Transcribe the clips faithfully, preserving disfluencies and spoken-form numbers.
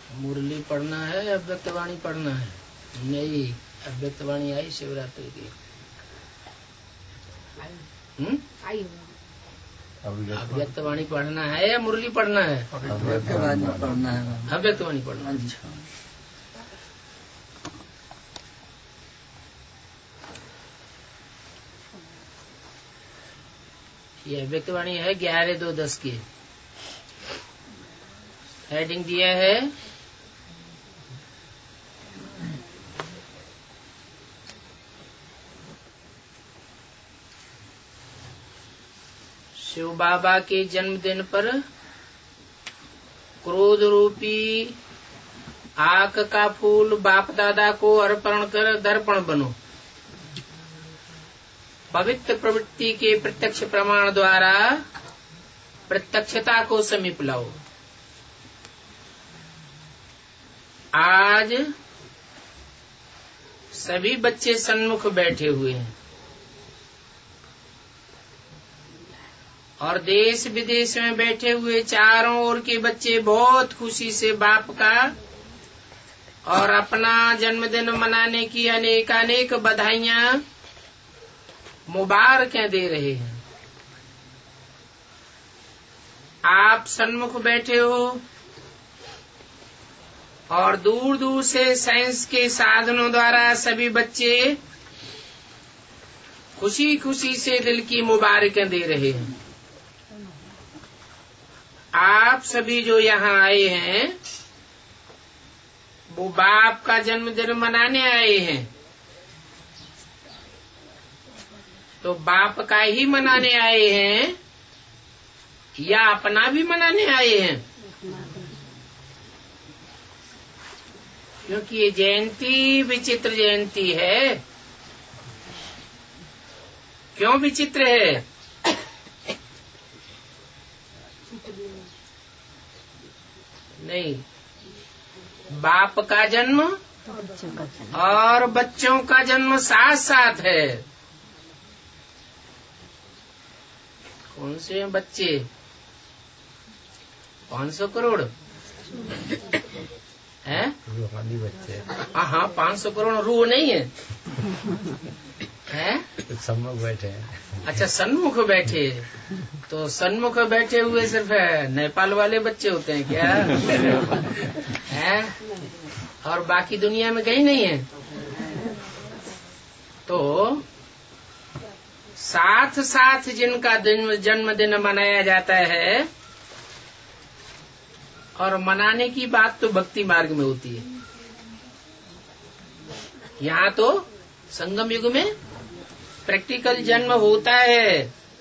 मुरली पढ़ना है, अव्यक्तवाणी पढ़ना है? नहीं, अव्यक्तवाणी आई शिवरात्रि की। हम्म अव्यक्तवाणी पढ़ना है या मुरली पढ़ना है? अव्यक्तवाणी पढ़ना है। अव्यक्तवाणी पढ़ना। अच्छा, ये अव्यक्तवाणी है ग्यारह दो दस की। हेडिंग दिया है शिव बाबा के जन्मदिन पर क्रोध रूपी आक का फूल बाप दादा को अर्पण कर दर्पण बनो। पवित्र प्रवृत्ति के प्रत्यक्ष प्रमाण द्वारा प्रत्यक्षता को समीप लाओ। आज सभी बच्चे सन्मुख बैठे हुए हैं और देश विदेश में बैठे हुए चारों ओर के बच्चे बहुत खुशी से बाप का और अपना जन्मदिन मनाने की अनेकानेक बधाइयां मुबारकें दे रहे हैं। आप सन्मुख बैठे हो और दूर दूर से साइंस के साधनों द्वारा सभी बच्चे खुशी खुशी से दिल की मुबारकें दे रहे हैं। आप सभी जो यहाँ आए हैं वो बाप का जन्मदिन मनाने आए हैं, तो बाप का ही मनाने आए हैं या अपना भी मनाने आए हैं? क्योंकि ये जयंती विचित्र जयंती है। क्यों विचित्र है? नहीं, बाप का जन्म और बच्चों का जन्म साथ साथ है। कौन से हैं बच्चे? पाँच सौ करोड़ हैं? रूहानी बच्चे। हाँ हाँ, पाँच सौ करोड़ रूह नहीं है, हैं? सन्मुख बैठे हैं। अच्छा, सन्मुख बैठे। तो सन्मुख बैठे हुए सिर्फ नेपाल वाले बच्चे होते हैं क्या? हैं? और बाकी दुनिया में कहीं नहीं है? तो साथ साथ जिनका जन्मदिन मनाया जाता है, और मनाने की बात तो भक्ति मार्ग में होती है। यहाँ तो संगम युग में प्रैक्टिकल जन्म होता है,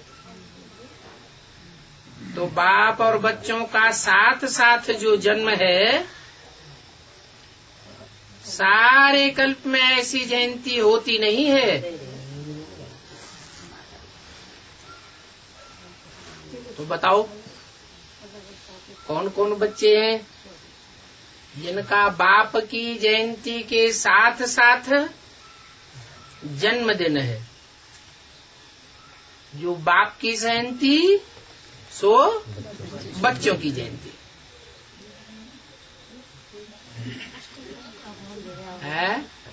तो बाप और बच्चों का साथ साथ जो जन्म है, सारे कल्प में ऐसी जयंती होती नहीं है। तो बताओ कौन कौन बच्चे हैं जिनका बाप की जयंती के साथ साथ जन्मदिन है? जो बाप की जयंती सो बच्चों की जयंती है।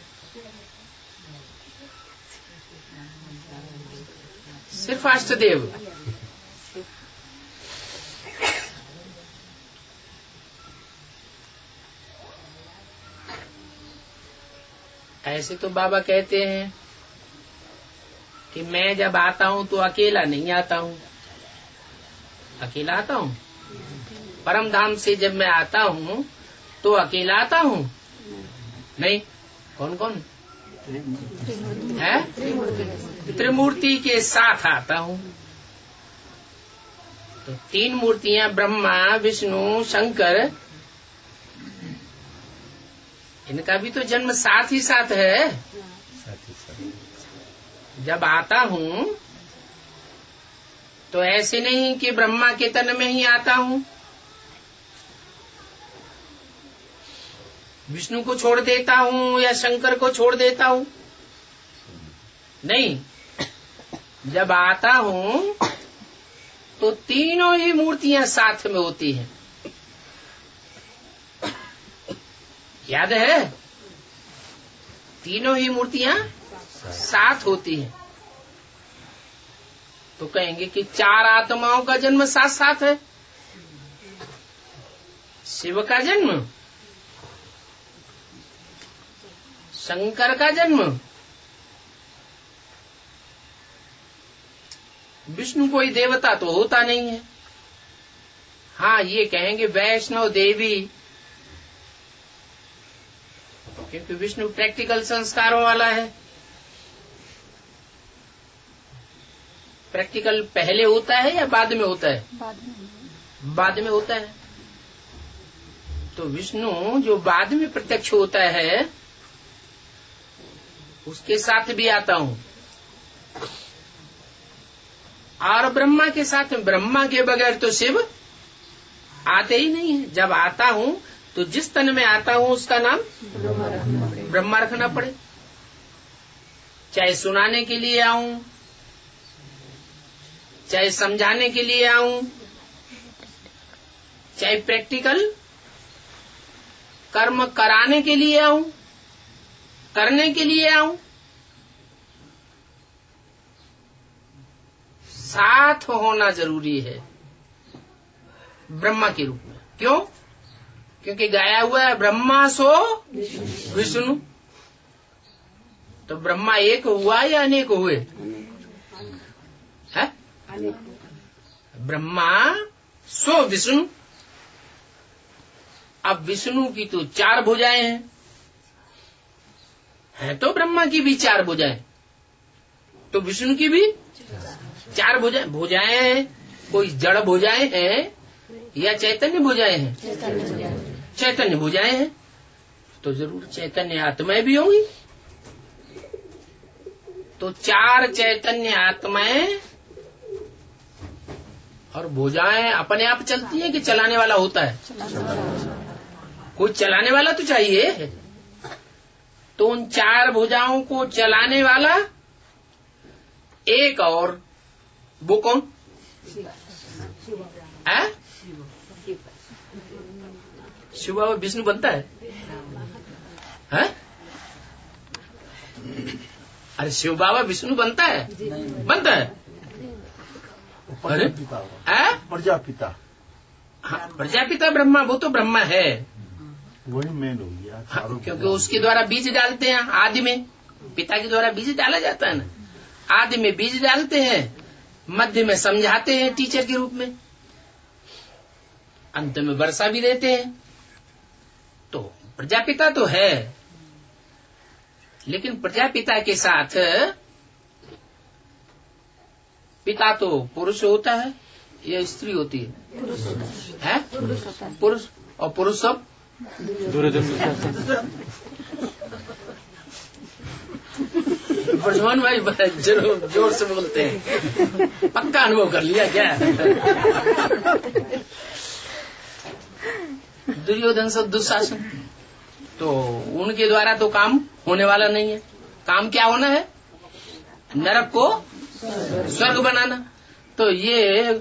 सिर्फ अष्टदेव। ऐसे तो बाबा कहते हैं कि मैं जब आता हूँ तो अकेला नहीं आता हूँ। अकेला आता हूँ? परम धाम से जब मैं आता हूँ तो अकेला आता हूँ? नहीं। कौन कौन है? त्रिमूर्ति के साथ आता हूँ। तो तीन मूर्तियां ब्रह्मा विष्णु शंकर, इनका भी तो जन्म साथ ही साथ है। जब आता हूँ तो ऐसे नहीं कि ब्रह्मा के तन में ही आता हूँ, विष्णु को छोड़ देता हूँ या शंकर को छोड़ देता हूँ। नहीं, जब आता हूँ तो तीनों ही मूर्तियां साथ में होती हैं। याद है? तीनों ही मूर्तियां साथ होती हैं। तो कहेंगे कि चार आत्माओं का जन्म साथ साथ है। शिव का जन्म, शंकर का जन्म, विष्णु कोई देवता तो होता नहीं है। हाँ, ये कहेंगे वैष्णव देवी, क्योंकि विष्णु प्रैक्टिकल संस्कारों वाला है। प्रैक्टिकल पहले होता है या बाद में होता है? बाद में बाद में होता है। तो विष्णु जो बाद में प्रत्यक्ष होता है, उसके साथ भी आता हूं। और ब्रह्मा के साथ, ब्रह्मा के बगैर तो शिव आते ही नहीं है। जब आता हूं तो जिस तन में आता हूं उसका नाम ब्रह्मा रखना पड़े। चाहे सुनाने के लिए आऊं, चाहे समझाने के लिए आऊं, चाहे प्रैक्टिकल कर्म कराने के लिए आऊं, करने के लिए आऊं, साथ होना जरूरी है ब्रह्मा के रूप में। क्यों? क्योंकि गाया हुआ है ब्रह्मा सो विष्णु। तो ब्रह्मा एक हुआ या अनेक हुए? है? ब्रह्मा सो विष्णु। अब विष्णु की तो चार भुजाएं हैं, है तो ब्रह्मा की भी चार भुजाएं, तो विष्णु की भी चार भुजाएं भुजाएं हैं। कोई जड़ भुजाएं हैं या चैतन्य भुजाएं हैं? चैतन्य भुजाएं हैं, तो जरूर चैतन्य आत्माएं भी होंगी। तो चार चैतन्य आत्माएं और भुजाएं अपने आप चलती हैं कि चलाने वाला होता है? कोई चलाने वाला तो चाहिए। तो उन चार भुजाओं को चलाने वाला एक, और वो कौन है? शिव बाबा विष्णु बनता है? है? अरे शिव बाबा विष्णु बनता है? बनता है? अरे प्रजापिता। हाँ, प्रजापिता ब्रह्मा, वो तो ब्रह्मा है, वही मेन हो गया। हाँ, क्योंकि उसके द्वारा बीज डालते हैं। आदि में पिता के द्वारा बीज डाला जाता है ना, आदि में बीज डालते हैं, मध्य में समझाते हैं टीचर के रूप में, अंत में वर्षा भी देते हैं। तो प्रजापिता तो है, लेकिन प्रजापिता के साथ पिता तो पुरुष होता है या स्त्री होती है? है पुरुष। और पुरुष सब ब्रजमान भाई जरूर जोर से बोलते हैं, पक्का अनुभव कर लिया क्या? दुर्योधन सब दुशासन, तो उनके द्वारा तो काम होने वाला नहीं है। काम क्या होना है? नरक को स्वर्ग बनाना। तो ये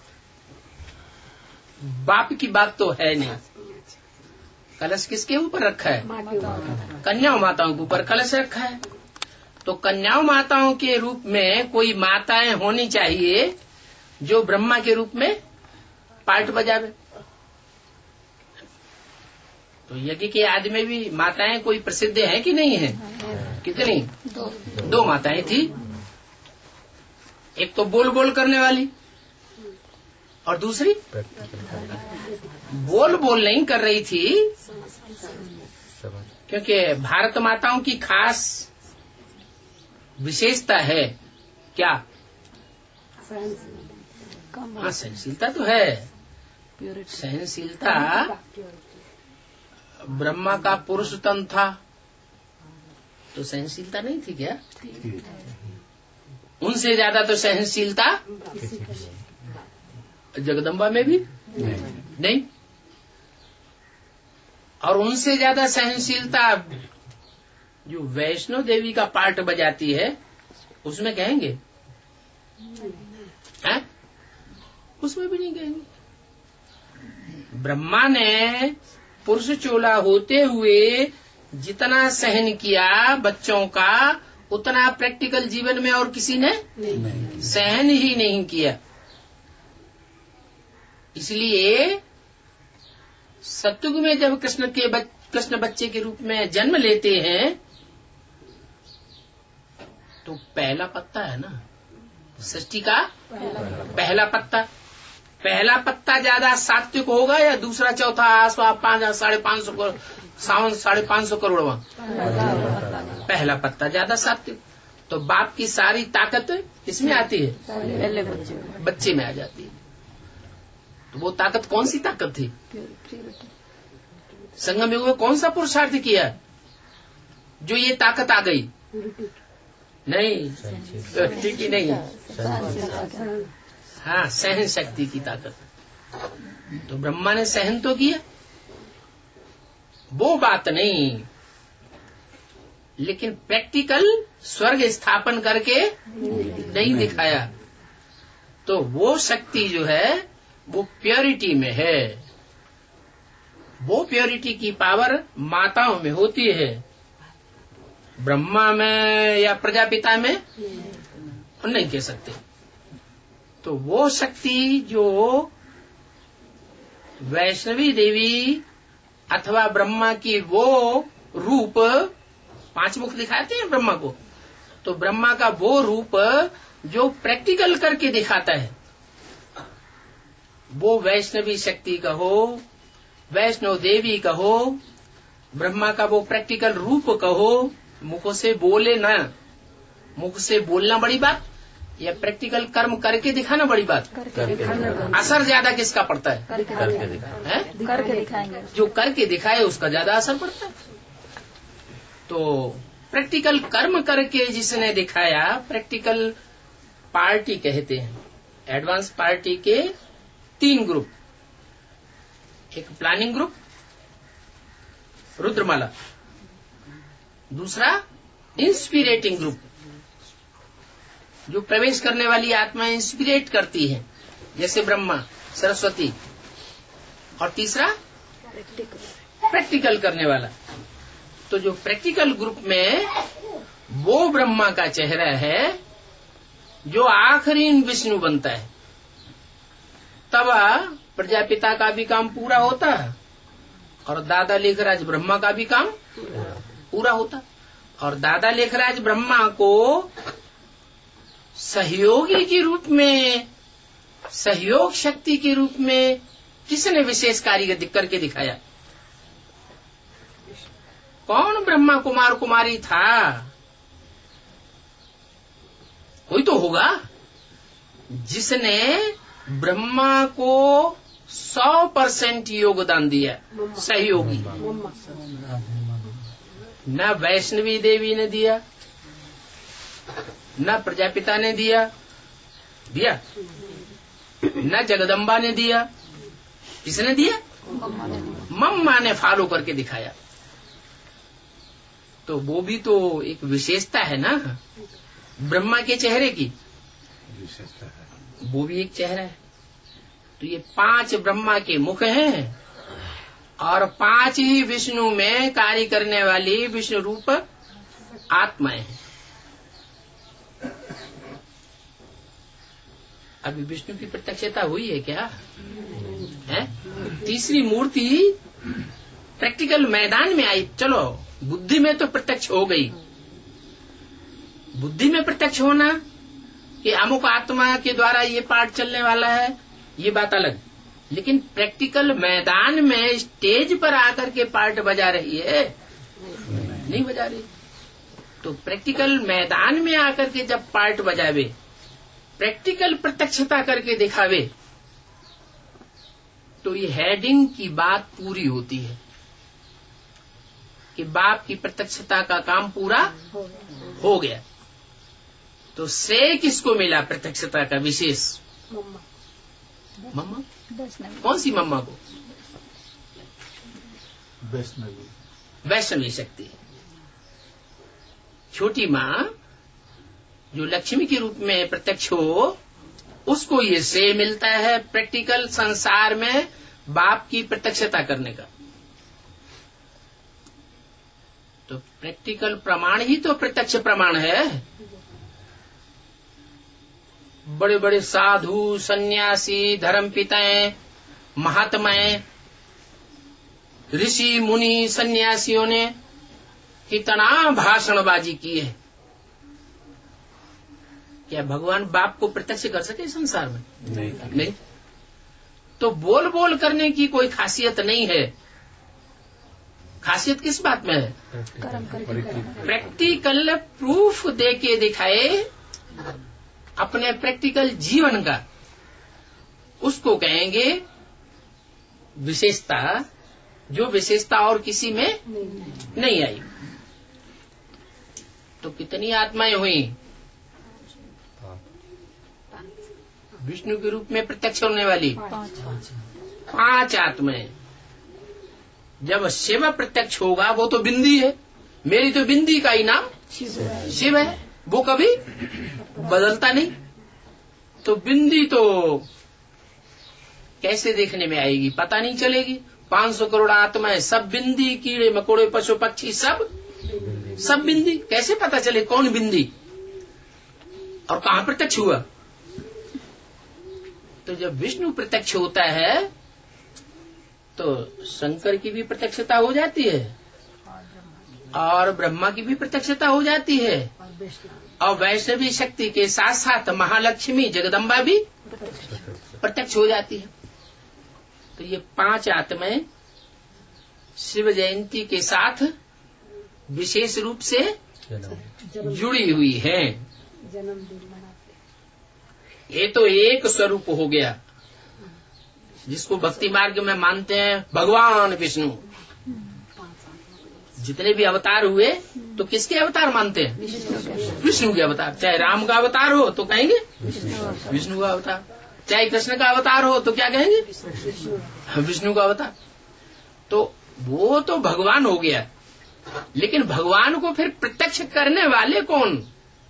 बाप की बात तो है नहीं। कलश किसके ऊपर रखा है? कन्याओं माताओं के ऊपर कलश रखा है। तो कन्याओं माताओं के रूप में कोई माताएं होनी चाहिए जो ब्रह्मा के रूप में पार्ट बजावे। तो यज्ञ के आदि में भी माताएं कोई प्रसिद्ध है कि नहीं है? कितनी? दो, दो माताएं थी। एक तो बोल बोल करने वाली, और दूसरी बोल बोल नहीं कर रही थी, क्योंकि भारत माताओं की खास विशेषता है क्या? हाँ, सहनशीलता तो है। सहनशीलता ब्रह्मा का पुरुष तन था, तो सहनशीलता नहीं थी क्या? उनसे ज्यादा तो सहनशीलता जगदम्बा में भी नहीं, और उनसे ज्यादा सहनशीलता जो वैष्णो देवी का पार्ट बजाती है उसमें कहेंगे? है? उसमें भी नहीं कहेंगे। ब्रह्मा ने पुरुष चोला होते हुए जितना सहन किया बच्चों का, उतना प्रैक्टिकल जीवन में और किसी ने नहीं। सहन ही नहीं किया। इसलिए सतयुग में जब कृष्ण के बच, कृष्ण बच्चे के रूप में जन्म लेते हैं तो पहला पत्ता है ना सृष्टि का, पहला पत्ता पहला पत्ता ज्यादा सात्विक होगा या दूसरा चौथा आसवा पांच साढ़े पांच सौ सावन साढ़े पांच सौ करोड़वा? पहला पत्ता ज्यादा सात्विक। तो बाप की सारी ताकत किसमें आती है? बच्चे में आ जाती है। तो वो ताकत कौन सी ताकत थी? संगम युग में कौन सा पुरुषार्थ किया जो ये ताकत आ गई? नहीं, ठीक ही नहीं। हाँ, सहन शक्ति की ताकत। तो ब्रह्मा ने सहन तो किया, वो बात नहीं, लेकिन प्रैक्टिकल स्वर्ग स्थापन करके नहीं दिखाया। तो वो शक्ति जो है वो प्योरिटी में है। वो प्योरिटी की पावर माताओं में होती है, ब्रह्मा में या प्रजापिता में नहीं कह सकते। तो वो शक्ति जो वैष्णवी देवी अथवा ब्रह्मा की वो रूप, पांच मुख दिखाते हैं ब्रह्मा को, तो ब्रह्मा का वो रूप जो प्रैक्टिकल करके दिखाता है, वो वैष्णवी शक्ति का हो, वैष्णव देवी का हो, ब्रह्मा का वो प्रैक्टिकल रूप कहो। मुख से बोले ना, मुख से बोलना बड़ी बात या प्रैक्टिकल कर्म करके दिखाना बड़ी बात? असर ज्यादा किसका पड़ता है? करके दिखाएंगे। करके दिखाएंगे। जो करके दिखाए उसका ज्यादा असर पड़ता है। तो प्रैक्टिकल कर्म करके जिसने दिखाया, प्रैक्टिकल पार्टी कहते हैं। एडवांस पार्टी के तीन ग्रुप, एक प्लानिंग ग्रुप रुद्रमाला, दूसरा इंस्पिरेटिंग ग्रुप जो प्रवेश करने वाली आत्मा इंस्पिरेट करती है जैसे ब्रह्मा सरस्वती, और तीसरा प्रैक्टिकल करने वाला। तो जो प्रैक्टिकल ग्रुप में वो ब्रह्मा का चेहरा है जो आखिरी विष्णु बनता है, तब प्रजापिता का भी काम पूरा होता है और दादा लेखराज ब्रह्मा का भी काम पूरा होता। और दादा लेखराज ब्रह्मा को सहयोगी के रूप में, सहयोग शक्ति के रूप में किसने विशेष कार्य करके दिखाया? कौन ब्रह्मा कुमार कुमारी था? कोई तो होगा जिसने ब्रह्मा को सौ परसेंट योगदान दिया, सहयोगी। न वैष्णवी देवी ने दिया, न प्रजापिता ने दिया दिया न जगदम्बा ने दिया। किसने दिया? मम्मा ने फॉलो करके दिखाया। तो वो भी तो एक विशेषता है ना ब्रह्मा के चेहरे की, विशेषता है, वो भी एक चेहरा है। तो ये पांच ब्रह्मा के मुख हैं और पांच ही विष्णु में कार्य करने वाली विष्णु रूप आत्माएं हैं। अभी विष्णु की प्रत्यक्षता हुई है क्या? है? तीसरी मूर्ति प्रैक्टिकल मैदान में आई। चलो बुद्धि में तो प्रत्यक्ष हो गई, बुद्धि में प्रत्यक्ष होना कि अमुक आत्मा के द्वारा ये पाठ चलने वाला है, ये बात अलग। लेकिन प्रैक्टिकल मैदान में स्टेज पर आकर के पार्ट बजा रही है, नहीं बजा रही। तो प्रैक्टिकल मैदान में आकर के जब पार्ट बजावे, प्रैक्टिकल प्रत्यक्षता करके दिखावे, तो ये हेडिंग की बात पूरी होती है कि बाप की प्रत्यक्षता का काम पूरा हो गया। तो श्रेय किसको मिला प्रत्यक्षता का विशेष? मम्मा। कौन सी मम्मा को? वैष्णवी, वैष्णवी शक्ति। छोटी माँ जो लक्ष्मी के रूप में प्रत्यक्ष हो, उसको ये श्रेय मिलता है प्रैक्टिकल संसार में बाप की प्रत्यक्षता करने का। तो प्रैक्टिकल प्रमाण ही तो प्रत्यक्ष प्रमाण है। बड़े बड़े साधु, सन्यासी, धर्मपिताएं, महात्माएं, ऋषि मुनि, सन्यासियों ने कितना भाषणबाजी की है। क्या भगवान बाप को प्रत्यक्ष कर सके संसार में? नहीं, नहीं। तो बोल बोल करने की कोई खासियत नहीं है। खासियत किस बात में है? प्रैक्टिकल प्रूफ दे के दिखाए अपने प्रैक्टिकल जीवन का, उसको कहेंगे विशेषता, जो विशेषता और किसी में नहीं आई। तो कितनी आत्माएं हुई? विष्णु के रूप में प्रत्यक्ष होने वाली पांच आत्माएं। जब शिव प्रत्यक्ष होगा, वो तो बिंदी है, मेरी तो बिंदी का ही नाम शिव है, वो कभी बदलता नहीं। तो बिंदी तो कैसे देखने में आएगी? पता नहीं चलेगी। पांच सौ करोड़ आत्माएं सब बिंदी, कीड़े मकोड़े, पशु पक्षी सब सब बिंदी। कैसे पता चले कौन बिंदी और कहां प्रत्यक्ष हुआ? तो जब विष्णु प्रत्यक्ष होता है तो शंकर की भी प्रत्यक्षता हो जाती है और ब्रह्मा की भी प्रत्यक्षता हो जाती है और वैष्णवी शक्ति के साथ साथ महालक्ष्मी जगदम्बा भी प्रत्यक्ष हो जाती है। तो ये पांच आत्माएं शिव जयंती के साथ विशेष रूप से जुड़ी हुई हैं। ये तो एक स्वरूप हो गया जिसको भक्ति मार्ग में मानते हैं भगवान विष्णु। जितने भी अवतार हुए तो किसके अवतार मानते हैं? विष्णु के अवतार। चाहे राम का अवतार हो तो कहेंगे विष्णु का अवतार, चाहे कृष्ण का अवतार हो तो क्या कहेंगे? विष्णु का अवतार। तो वो तो भगवान हो गया, लेकिन भगवान को फिर प्रत्यक्ष करने वाले कौन?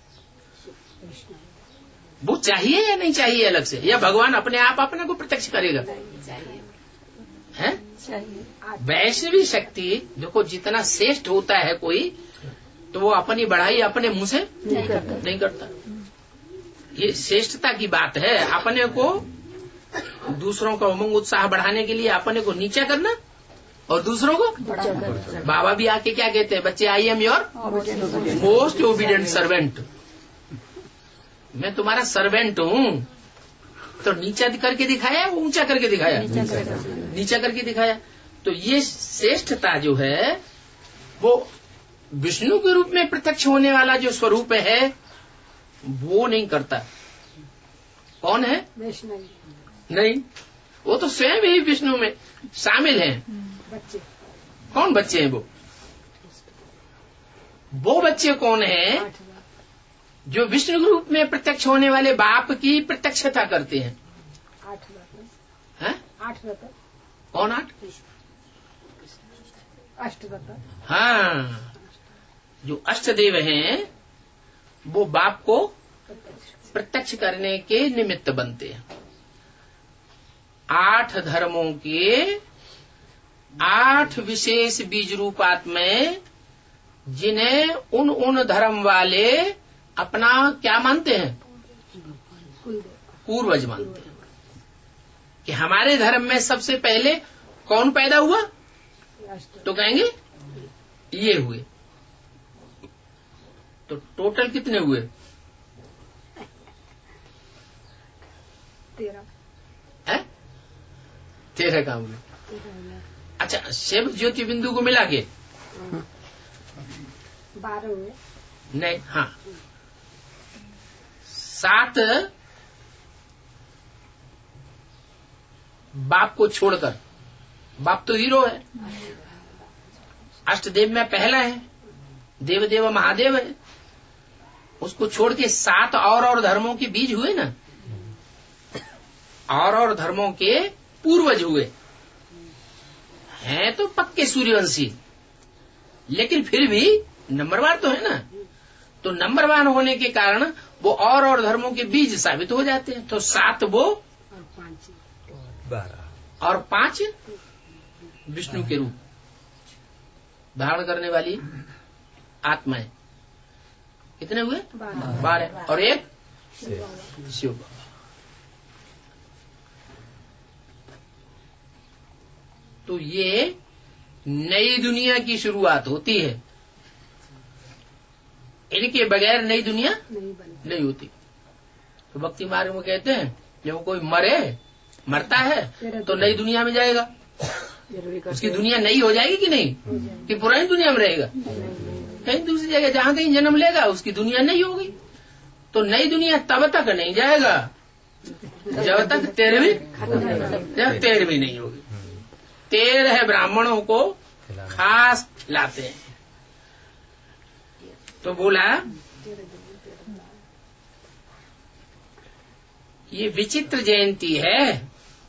वो चाहिए या नहीं चाहिए अलग से, या भगवान अपने आप अपने को प्रत्यक्ष करेगा? है वैष्णवी शक्ति देखो, जितना श्रेष्ठ होता है कोई तो वो अपनी बढ़ाई अपने मुंह से नहीं करता, नहीं करता। ये श्रेष्ठता की बात है। अपने को दूसरों का उमंग उत्साह बढ़ाने के लिए अपने को नीचा करना और दूसरों को बाबा भी आके क्या कहते हैं? बच्चे, I am your most obedient servant. मैं तुम्हारा सर्वेंट हूँ। तो नीचा करके दिखाया, ऊंचा करके दिखाया? नीचा करके दिखाया। तो ये श्रेष्ठता जो है वो विष्णु के रूप में प्रत्यक्ष होने वाला जो स्वरूप है वो नहीं करता। कौन है? नहीं, वो तो स्वयं ही विष्णु में शामिल हैं। बच्चे कौन? बच्चे हैं वो वो बच्चे कौन हैं जो विष्णु के रूप में प्रत्यक्ष होने वाले बाप की प्रत्यक्षता करते हैं? आठ हैं? आठ रतन। कौन आठ? अष्ट रतन। हाँ, जो अष्टदेव हैं वो बाप को प्रत्यक्ष करने के निमित्त बनते हैं। आठ धर्मों के आठ विशेष बीज रूप आत्माएं, जिन्हें उन उन धर्म वाले अपना क्या मानते हैं? पूर्वज मानते हैं। कि हमारे धर्म में सबसे पहले कौन पैदा हुआ? तो कहेंगे ये हुए। तो टोटल कितने हुए? तेरह है? तेरह काम हुए। अच्छा, शिव ज्योति बिंदु को मिला के बारह हुए? नहीं, हाँ, सात बाप को छोड़कर। बाप तो हीरो है, अष्टदेव में पहला है, देव देव महादेव है। उसको छोड़ के सात और और धर्मों के बीज हुए ना, और और धर्मों के पूर्वज हुए हैं। तो पक्के सूर्यवंशी, लेकिन फिर भी नंबरवार तो है ना। तो नंबरवार होने के कारण वो और और धर्मों के बीज साबित हो जाते हैं। तो सात वो बारह और पांच विष्णु के रूप धारण करने वाली आत्माएं। कितने हुए? बारह। और एक शिव बाबा। तो ये नई दुनिया की शुरुआत होती है, इनके बगैर नई दुनिया नहीं होती। तो भक्ति मार्ग में कहते हैं जब कोई मरे मरता है तो नई दुनिया में जाएगा, उसकी दुनिया नई हो जाएगी कि नहीं, कि पुरानी दुनिया में रहेगा? कहीं दूसरी जगह जहाँ कहीं जन्म लेगा उसकी दुनिया नई होगी। तो नई दुनिया तब तक नहीं जाएगा जब तक तेरहवीं जब तेरहवीं नहीं होगी। तेरह ब्राह्मणों को खास लाते हैं। तो बोला ये विचित्र जयंती है,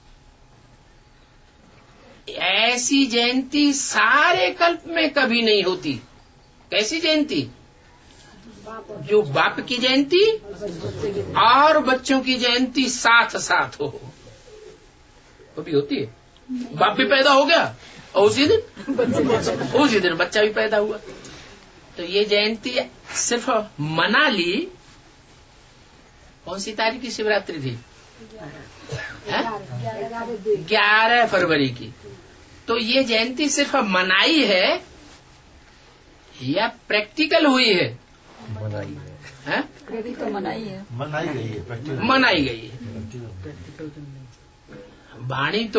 ऐसी जयंती सारे कल्प में कभी नहीं होती। कैसी जयंती? जो बाप की जयंती और बच्चों की जयंती साथ साथ हो, वो भी होती है। बाप भी पैदा हो गया और उसी दिन उसी दिन बच्चा भी पैदा हुआ। तो ये जयंती सिर्फ मना ली। कौन सी तारीख की शिवरात्रि थी? ग्यारह फरवरी की। तो ये जयंती सिर्फ मनाई है या प्रैक्टिकल हुई है? मनाई है, तो मनाई है, मनाई गई है, मनाई गई है। वाणी तो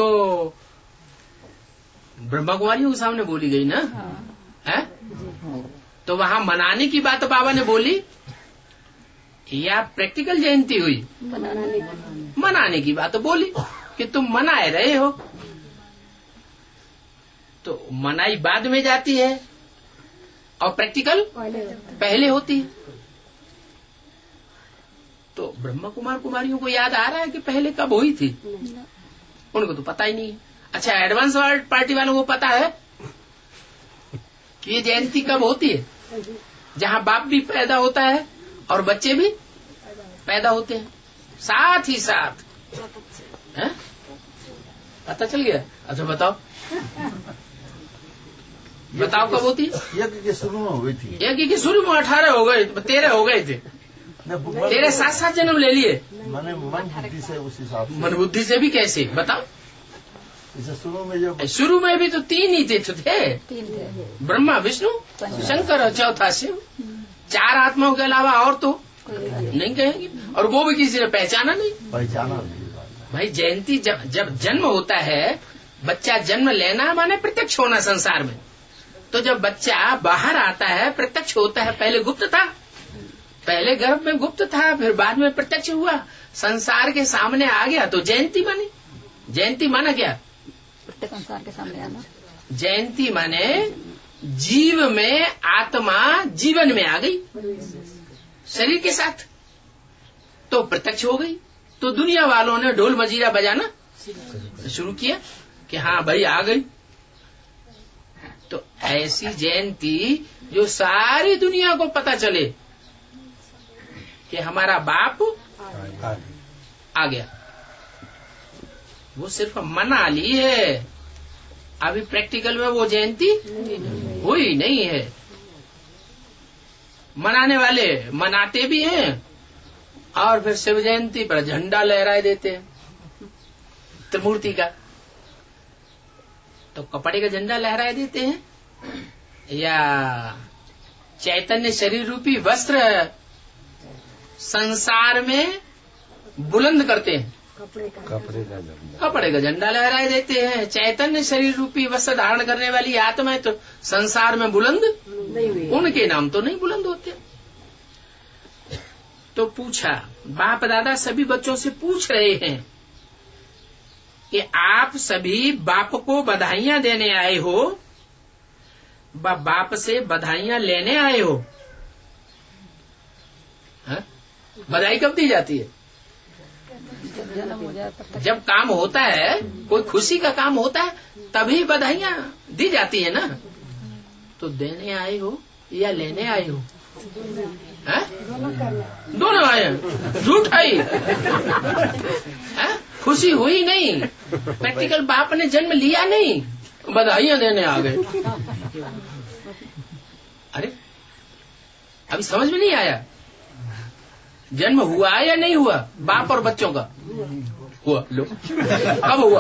ब्रह्मा कुमारियों के सामने बोली गई ना, है? तो वहाँ मनाने की बात बाबा ने बोली या प्रैक्टिकल जयंती हुई? मनाने की बात बोली कि तुम मनाए रहे हो। तो मनाई बाद में जाती है और प्रैक्टिकल पहले होती है। तो ब्रह्मा कुमार कुमारियों को याद आ रहा है कि पहले कब हुई थी? उनको तो पता ही नहीं है। अच्छा, एडवांस पार्टी वालों को पता है कि ये जयंती कब होती है? जहाँ बाप भी पैदा होता है और बच्चे भी पैदा होते हैं साथ ही साथ, है? पता चल गया? अच्छा बताओ बताओ कब होती? यज्ञ के शुरू में हुई थी। यज्ञ के शुरू में अठारह हो गए, तेरह हो गए थे। तेरह सात सात जन्म ले लिए। मैंने मन बुद्धि से उस हिसाब से। मन बुद्धि से भी कैसे बताओ? इसे शुरू में जो शुरू में भी तो तीन ही थे, थे। ब्रह्मा विष्णु शंकर और चौथा शिव। चार आत्माओं के अलावा और तो नहीं कहेंगे, और वो भी किसी ने पहचाना नहीं। पहचाना नहीं भाई जयंती जब जब जन्म होता है, बच्चा जन्म लेना माने प्रत्यक्ष होना संसार में। तो जब बच्चा बाहर आता है प्रत्यक्ष होता है। पहले गुप्त था, पहले गर्भ में गुप्त था, फिर बाद में प्रत्यक्ष हुआ, संसार के सामने आ गया तो जयंती बनी। जयंती माना क्या? संसार के सामने आना। जयंती माने जीव में आत्मा जीवन में आ गई शरीर के साथ, तो प्रत्यक्ष हो गई। तो दुनिया वालों ने ढोल मजीरा बजाना शुरू किया कि हाँ भाई आ गई। तो ऐसी जयंती जो सारी दुनिया को पता चले कि हमारा बाप आ गया, वो सिर्फ मना ली है। अभी प्रैक्टिकल में वो जयंती हुई नहीं है। मनाने वाले मनाते भी हैं और फिर शिव जयंती पर झंडा लहराए देते हैं त्रिमूर्ति का। तो कपड़े का झंडा लहराए देते हैं या चैतन्य शरीर रूपी वस्त्र संसार में बुलंद करते हैं। कपड़े का झंडा कपड़े का झंडा लहराए देते हैं। चैतन्य शरीर रूपी वस्त्र धारण करने वाली आत्माएं तो संसार में बुलंद नहीं, उनके नाम तो नहीं बुलंद होते। तो पूछा, बाप दादा सभी बच्चों से पूछ रहे हैं कि आप सभी बाप को बधाइयां देने आए हो व बाप से बधाइयां लेने आए हो? हा? बधाई कब दी जाती है? जब काम होता है, कोई खुशी का काम होता है, तभी बधाइयां दी जाती है ना। तो देने आए हो या लेने आए हो? है? दोनों आए, झूठ आई है? खुशी हुई नहीं, प्रैक्टिकल बाप ने जन्म लिया नहीं, बधाइयां देने आ गए। अरे अभी समझ में नहीं आया। जन्म हुआ या नहीं हुआ बाप और बच्चों का? हुआ। लो कब हुआ?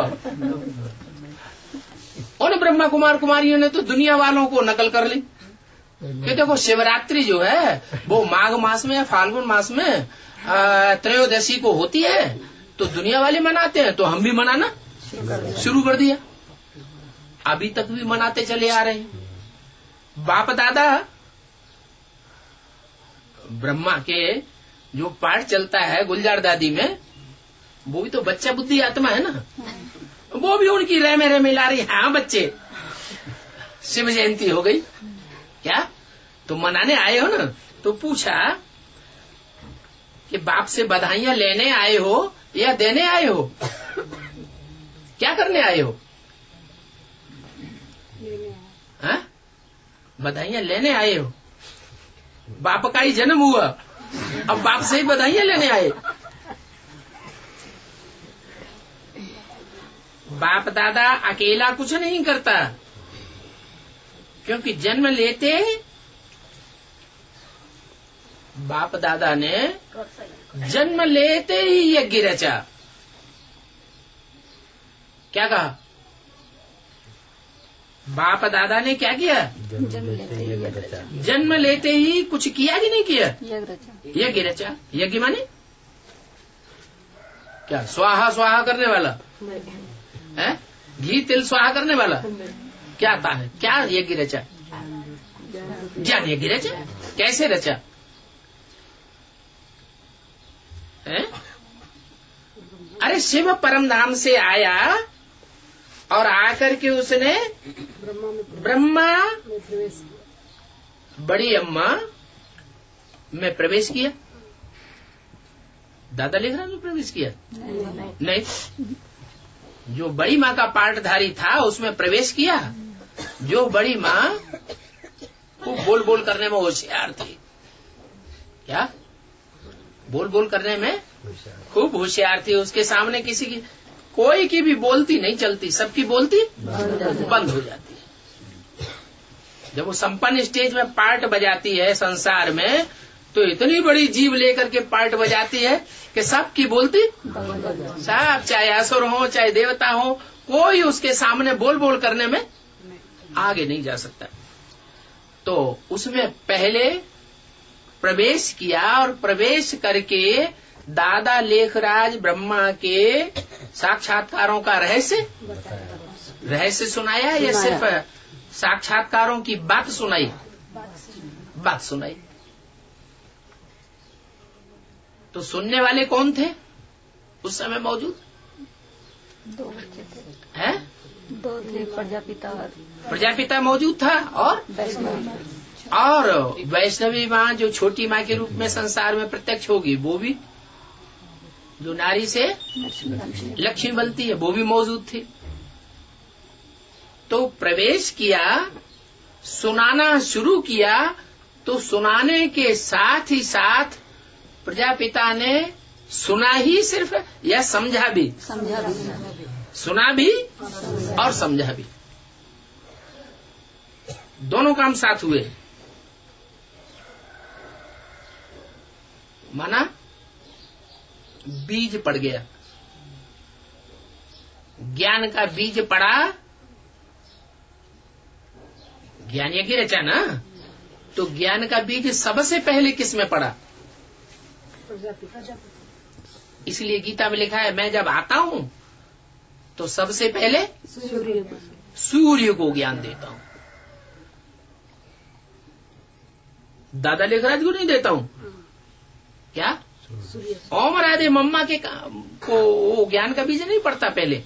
उन ब्रह्मा कुमार कुमारियों ने तो दुनिया वालों को नकल कर ली कि देखो शिवरात्रि जो है वो माघ मास में, फाल्गुन मास में त्रयोदशी को होती है, तो दुनिया वाले मनाते हैं तो हम भी मनाना शुरू कर दिया। अभी तक भी मनाते चले आ रहे हैं। बाप दादा ब्रह्मा के जो पाठ चलता है गुलजार दादी में, वो भी तो बच्चा बुद्धि आत्मा है ना, वो भी उनकी रह में रह में ला रही। हाँ बच्चे, शिव जयंती हो गई क्या? तो मनाने आए हो ना? तो पूछा कि बाप से बधाइयां लेने आए हो या देने आए हो? क्या करने आए हो? हाँ? बधाइयां लेने आए हो। बाप का ही जन्म हुआ, अब बाप से ही बधाइयां लेने आए। बाप दादा अकेला कुछ नहीं करता, क्योंकि जन्म लेते बाप दादा ने जन्म लेते ही यज्ञ रचा। क्या कहा? बाप दादा ने क्या किया? जन्म लेते ही कुछ किया कि नहीं किया? यज्ञ रचा। यज्ञ माने क्या? स्वाहा स्वाहा करने वाला है? घी तिल स्वाहा करने वाला क्या आता है? क्या यज्ञ रचा? ज्ञान यज्ञ रचा। कैसे रचा है? अरे शिव परम धाम से आया और आकर के उसने ब्रह्मा बड़ी अम्मा में प्रवेश किया। दादा लिख रहा है प्रवेश किया? नहीं, नहीं। जो बड़ी माँ का पाठधारी था उसमें प्रवेश किया। जो बड़ी माँ खूब बोल बोल करने में होशियार थी। क्या? बोल बोल करने में खूब होशियार थी। उसके सामने किसी की कोई की भी बोलती नहीं चलती, सबकी बोलती बंद हो जाती है। जब वो संपन्न स्टेज में पार्ट बजाती है संसार में, तो इतनी बड़ी जीव लेकर के पार्ट बजाती है कि सबकी बोलती सब, चाहे असुर हो चाहे देवता हो, कोई उसके सामने बोल बोल करने में आगे नहीं जा सकता। तो उसमें पहले प्रवेश किया और प्रवेश करके दादा लेखराज ब्रह्मा के साक्षात्कारों का रहस्य रहस्य सुनाया या सिर्फ साक्षात्कारों की बात सुनाई? बात सुनाई। तो सुनने वाले कौन थे उस समय मौजूद? दो बच्चे थे। हैं? दो थे, प्रजापिता। प्रजापिता मौजूद था और और वैष्णवी माँ जो छोटी माँ के रूप में संसार में प्रत्यक्ष होगी, वो भी जो नारी से लक्ष्मी बनती है, वो भी मौजूद थी। तो प्रवेश किया, सुनाना शुरू किया। तो सुनाने के साथ ही साथ प्रजापिता ने सुना ही सिर्फ या समझा भी? समझा भी। सुना भी और समझा भी, दोनों काम साथ हुए। माना बीज पड़ गया, ज्ञान का बीज पड़ा। ज्ञान यज्ञ रचा ना, तो ज्ञान का बीज सबसे पहले किस में पड़ा? इसलिए गीता में लिखा है, मैं जब आता हूं तो सबसे पहले सूर्य को ज्ञान देता हूं। दादा लेखराज को नहीं देता हूं। क्या? ओम राधे मम्मा के को वो ज्ञान का बीज नहीं पड़ता पहले?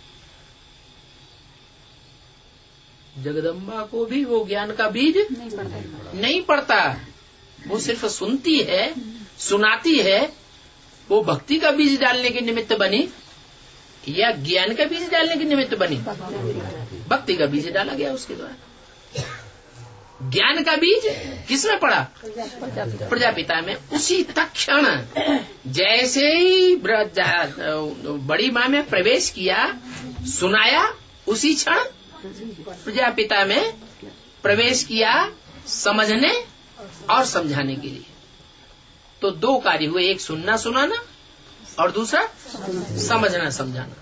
जगदम्बा को भी वो ज्ञान का बीज नहीं पड़ता, नहीं पड़ता। वो सिर्फ सुनती है, सुनाती है। वो भक्ति का बीज डालने के निमित्त बनी या ज्ञान का बीज डालने के निमित्त बनी? भक्ति का बीज डाला गया उसके द्वारा। ज्ञान का बीज किसमें पड़ा? प्रजापिता में। उसी तक्षण जैसे ही बड़ी माँ में प्रवेश किया, सुनाया, उसी क्षण प्रजापिता में प्रवेश किया, समझने और समझाने के लिए। तो दो कार्य हुए, एक सुनना सुनाना और दूसरा समझना समझाना।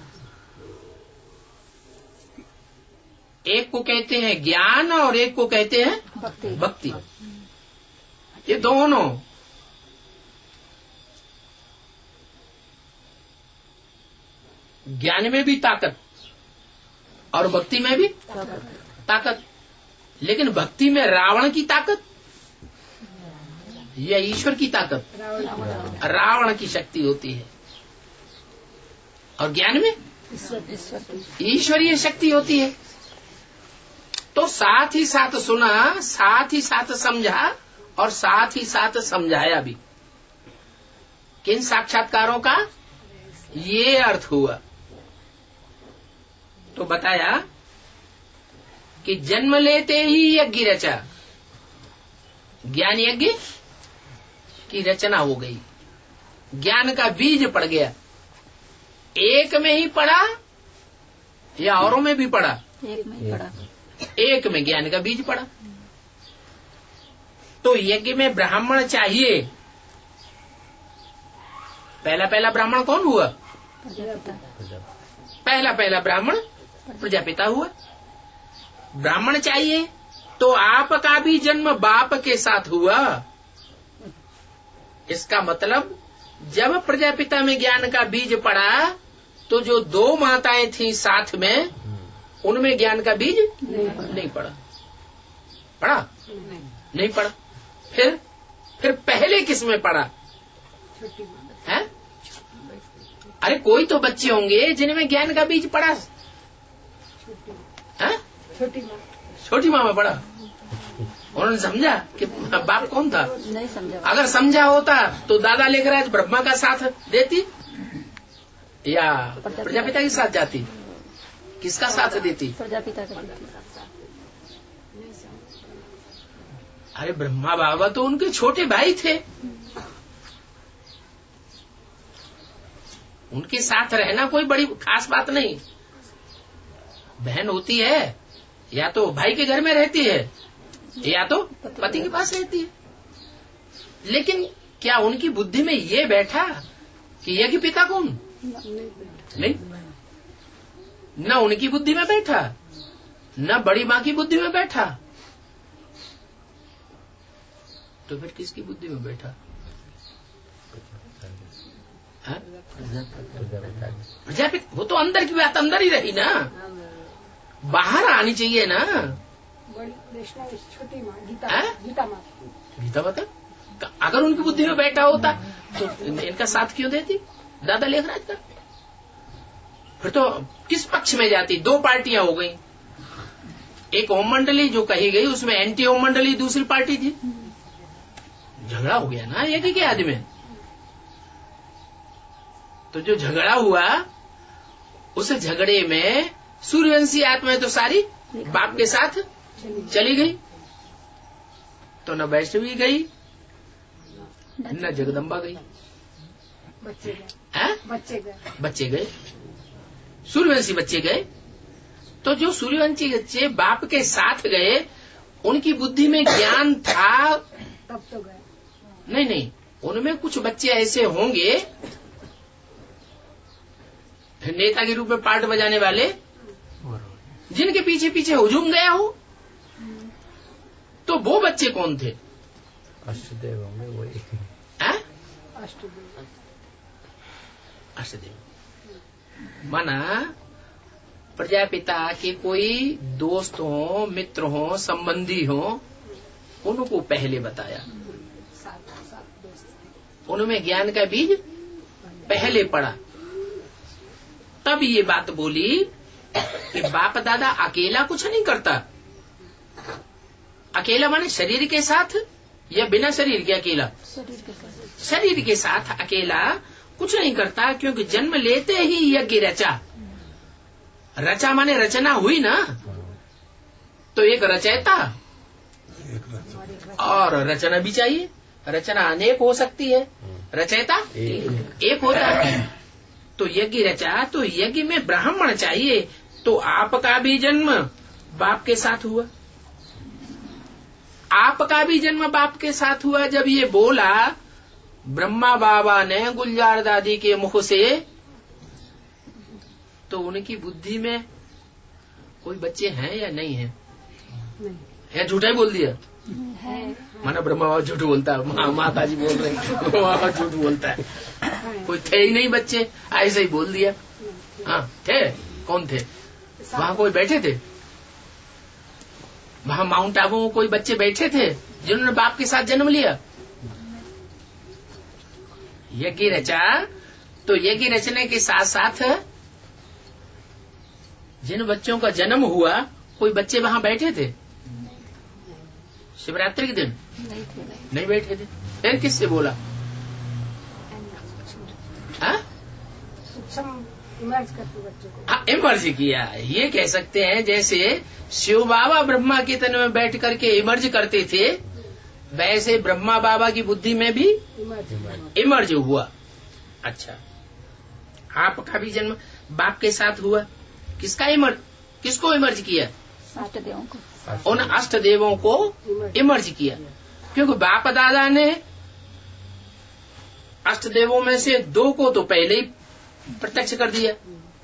एक को कहते हैं ज्ञान और एक को कहते हैं भक्ति। भक्ति। ये दोनों ज्ञान में भी ताकत और भक्ति में भी ताकत। लेकिन भक्ति में रावण की ताकत या ईश्वर की ताकत? रावण की शक्ति होती है। और ज्ञान में ईश्वरीय शक्ति होती है। तो साथ ही साथ सुना, साथ ही साथ समझा और साथ ही साथ समझाया भी। किन साक्षात्कारों का ये अर्थ हुआ? तो बताया कि जन्म लेते ही यज्ञ रचा, ज्ञान यज्ञ की रचना हो गई। ज्ञान का बीज पड़ गया। एक में ही पड़ा या औरों में भी पड़ा? एक में पड़ा। एक में ज्ञान का बीज पड़ा। तो यज्ञ में ब्राह्मण चाहिए। पहला पहला ब्राह्मण कौन हुआ? पहला पहला ब्राह्मण प्रजापिता हुआ। ब्राह्मण चाहिए तो आपका भी जन्म बाप के साथ हुआ। इसका मतलब जब प्रजापिता में ज्ञान का बीज पड़ा तो जो दो माताएं थी साथ में, उनमें ज्ञान का बीज नहीं पड़ा, नहीं पड़ा। पड़ा? नहीं, नहीं पड़ा। फिर फिर पहले किस में पड़ा है? अरे कोई तो बच्चे होंगे जिनमें ज्ञान का बीज पड़ा है? छोटी माँ छोटी माँ में पड़ा। उन्होंने समझा कि बाप कौन था? नहीं समझा। अगर समझा होता तो दादा लेकर आज ब्रह्मा का साथ देती या प्रजापिता के साथ जाती? किसका साथ देती? प्रजापिता का देती। अरे ब्रह्मा बाबा तो उनके छोटे भाई थे। उनके साथ रहना कोई बड़ी खास बात नहीं। बहन होती है या तो भाई के घर में रहती है या तो पति के पास रहती है। लेकिन क्या उनकी बुद्धि में ये बैठा कि यज्ञ पिता कौन? नहीं। न उनकी बुद्धि में बैठा, न बड़ी माँ की बुद्धि में बैठा। तो फिर किसकी बुद्धि में बैठा? प्रजापिता। वो तो अंदर की बात अंदर ही रही ना, बाहर आनी चाहिए ना। छोटी माँ गीता गीता माता गीता माता अगर उनकी बुद्धि में बैठा होता तो इनका साथ क्यों देती दादा लेखराज का? फिर तो किस पक्ष में जाती? दो पार्टियां हो गई। एक ओम मंडली जो कही गई उसमें एंटी ओम मंडली दूसरी पार्टी थी। झगड़ा हो गया ना यज्ञ के आदि में। तो जो झगड़ा हुआ उस झगड़े में सूर्यवंशी आत्माएं तो सारी बाप के साथ चली गई। तो न वैष्णवी गई न जगदम्बा गई। बच्चे है? बच्चे गए बच्चे गए, सूर्यवंशी बच्चे गए। तो जो सूर्यवंशी बच्चे बाप के साथ गए उनकी बुद्धि में ज्ञान था तब तो गए। नहीं नहीं, उनमें कुछ बच्चे ऐसे होंगे नेता के रूप में पार्ट बजाने वाले जिनके पीछे पीछे हुजूम गया हो। तो वो बच्चे कौन थे? अष्टदेव होंगे वही। हैं? अष्टदेव अष्टदेव माना प्रजापिता के कोई दोस्त हो, मित्र हो, संबंधी हो, उनको पहले बताया। उनमें ज्ञान का बीज पहले पड़ा। तब ये बात बोली कि बाप दादा अकेला कुछ नहीं करता। अकेला माने शरीर के साथ या बिना शरीर के अकेला? शरीर के साथ। शरीर के साथ अकेला कुछ नहीं करता, क्योंकि जन्म लेते ही यज्ञ रचा। रचा माने रचना हुई ना। तो एक रचयिता और रचना भी चाहिए। रचना अनेक हो सकती है, रचयिता एक होता है। तो यज्ञ रचा तो यज्ञ में ब्राह्मण चाहिए। तो आपका भी जन्म बाप के साथ हुआ। आप आपका भी जन्म बाप के साथ हुआ। जब ये बोला ब्रह्मा बाबा ने गुलजार दादी के मुख से, तो उनकी बुद्धि में कोई बच्चे हैं या नहीं है? नहीं या झूठा ही बोल दिया? है। माना ब्रह्मा बाबा झूठ बोलता है, मा, माता जी बोल रहे हैं ब्रह्मा बाबा झूठ बोलता है। कोई थे ही नहीं बच्चे, ऐसे ही बोल दिया। हाँ थे। कौन थे वहाँ? कोई बैठे थे वहाँ माउंट आबू में? कोई बच्चे बैठे थे जिन्होंने बाप के साथ जन्म लिया? यज्ञ रचा, तो यज्ञ रचने के साथ साथ जिन बच्चों का जन्म हुआ, कोई बच्चे वहाँ बैठे थे शिवरात्रि के दिन? नहीं थे। नहीं बैठे थे। फिर किससे बोला? हाँ सूक्ष्म इमर्ज करते बच्चों को। हाँ, इमर्ज किया। ये कह सकते हैं जैसे शिव बाबा ब्रह्मा के तन में बैठ करके इमर्ज करते थे, वैसे ब्रह्मा बाबा की बुद्धि में भी इमर्ज इमर्ज हुआ। अच्छा, आपका भी जन्म बाप के साथ हुआ। किसका इमर्ज? किसको इमर्ज किया? अष्ट देवों को। उन अष्ट देवों को इमर्ज किया, क्योंकि बाप दादा ने अष्ट देवों में से दो को तो पहले ही प्रत्यक्ष कर दिया,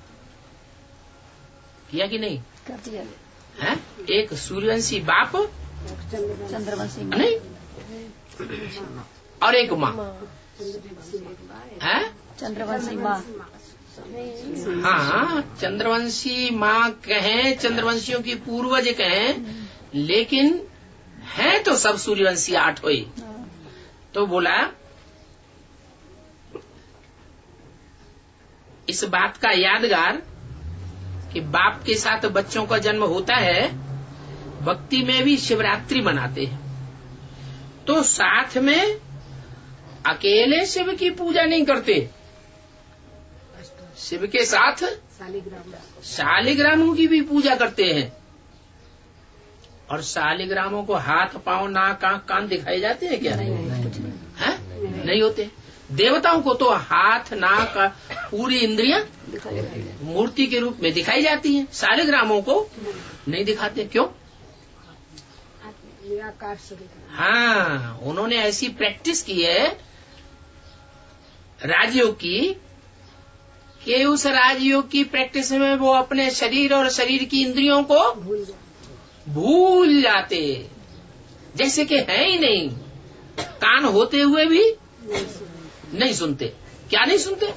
किया कि नहीं? कर दिया। है? एक सूर्यवंशी बाप चंद्रवंशी माँ। नहीं, और एक माँ है। चंद्रवंशी माँ। हाँ, चंद्रवंशी माँ कहें, चंद्रवंशियों की पूर्वज कहें, लेकिन है तो सब सूर्यवंशी आठ हुई। तो बोला इस बात का यादगार कि बाप के साथ बच्चों का जन्म होता है, भक्ति में भी शिवरात्रि मनाते हैं। तो साथ में अकेले शिव की पूजा नहीं करते, शिव के साथ शालिग्राम शालिग्रामों की भी पूजा करते हैं। और शालिग्रामों को हाथ पांव नाक आंख कान दिखाए जाते हैं क्या? नहीं, नहीं, कुछ नहीं। है? नहीं होते। देवताओं को तो हाथ नाक पूरी इंद्रियां दिखाई देती है। मूर्ति के रूप में दिखाई जाती हैं, शालिग्रामों को नहीं दिखाते। क्यों? निराकार स्वरूप। हाँ, उन्होंने ऐसी प्रैक्टिस की है राजयोग की कि उस राजयोग की प्रैक्टिस में वो अपने शरीर और शरीर की इंद्रियों को भूल जाए। भूल जाते, जैसे कि है ही नहीं। कान होते हुए भी नहीं सुनते। क्या नहीं सुनते?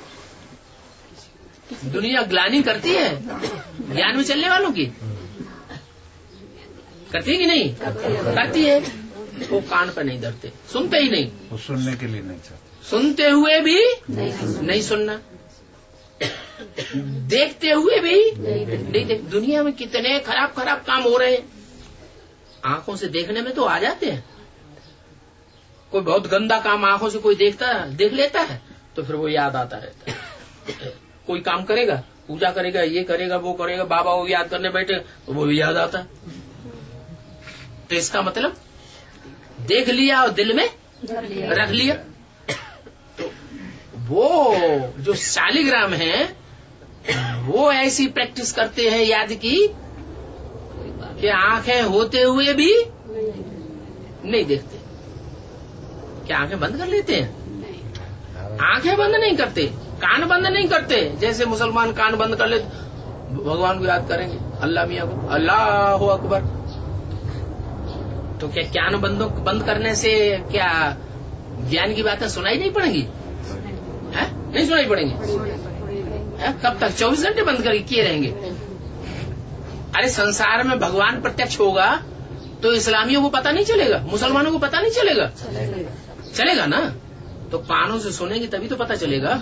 दुनिया ग्लानि करती है ज्ञान में चलने वालों की, करती है कि नहीं? करती है। वो कान पर नहीं धरते, सुनते ही नहीं। वो सुनने के लिए नहीं चाहते। सुनते हुए भी नहीं, नहीं सुनना, देखते हुए भी नहीं देख। दुनिया में कितने खराब खराब काम हो रहे हैं, आंखों से देखने में तो आ जाते हैं। कोई बहुत गंदा काम आंखों से कोई देखता है, देख लेता है, तो फिर वो याद आता रहता है। कोई काम करेगा, पूजा करेगा, ये करेगा, वो करेगा, बाबा को याद करने बैठे तो वो भी याद आता है। तो इसका मतलब देख लिया और दिल में धर लिया। रख लिया। तो वो जो शालिग्राम है वो ऐसी प्रैक्टिस करते हैं याद की कि आंखें होते हुए भी नहीं देखते। क्या आंखें बंद कर लेते हैं? आंखें बंद नहीं करते, कान बंद नहीं करते। जैसे मुसलमान कान बंद कर ले, भगवान को याद करेंगे, अल्लाह मियाँ को, अल्लाह अकबर। तो क्या कान बंद बंद करने से क्या ज्ञान की बातें सुनाई नहीं पड़ेंगी? है? नहीं सुनाई पड़ेंगी। है? कब तक चौबीस घंटे बंद करके किए रहेंगे? अरे संसार में भगवान प्रत्यक्ष होगा तो इस्लामियों को पता नहीं चलेगा, मुसलमानों को पता नहीं चलेगा? चलेगा ना। तो कानों से सुनेंगे तभी तो पता चलेगा,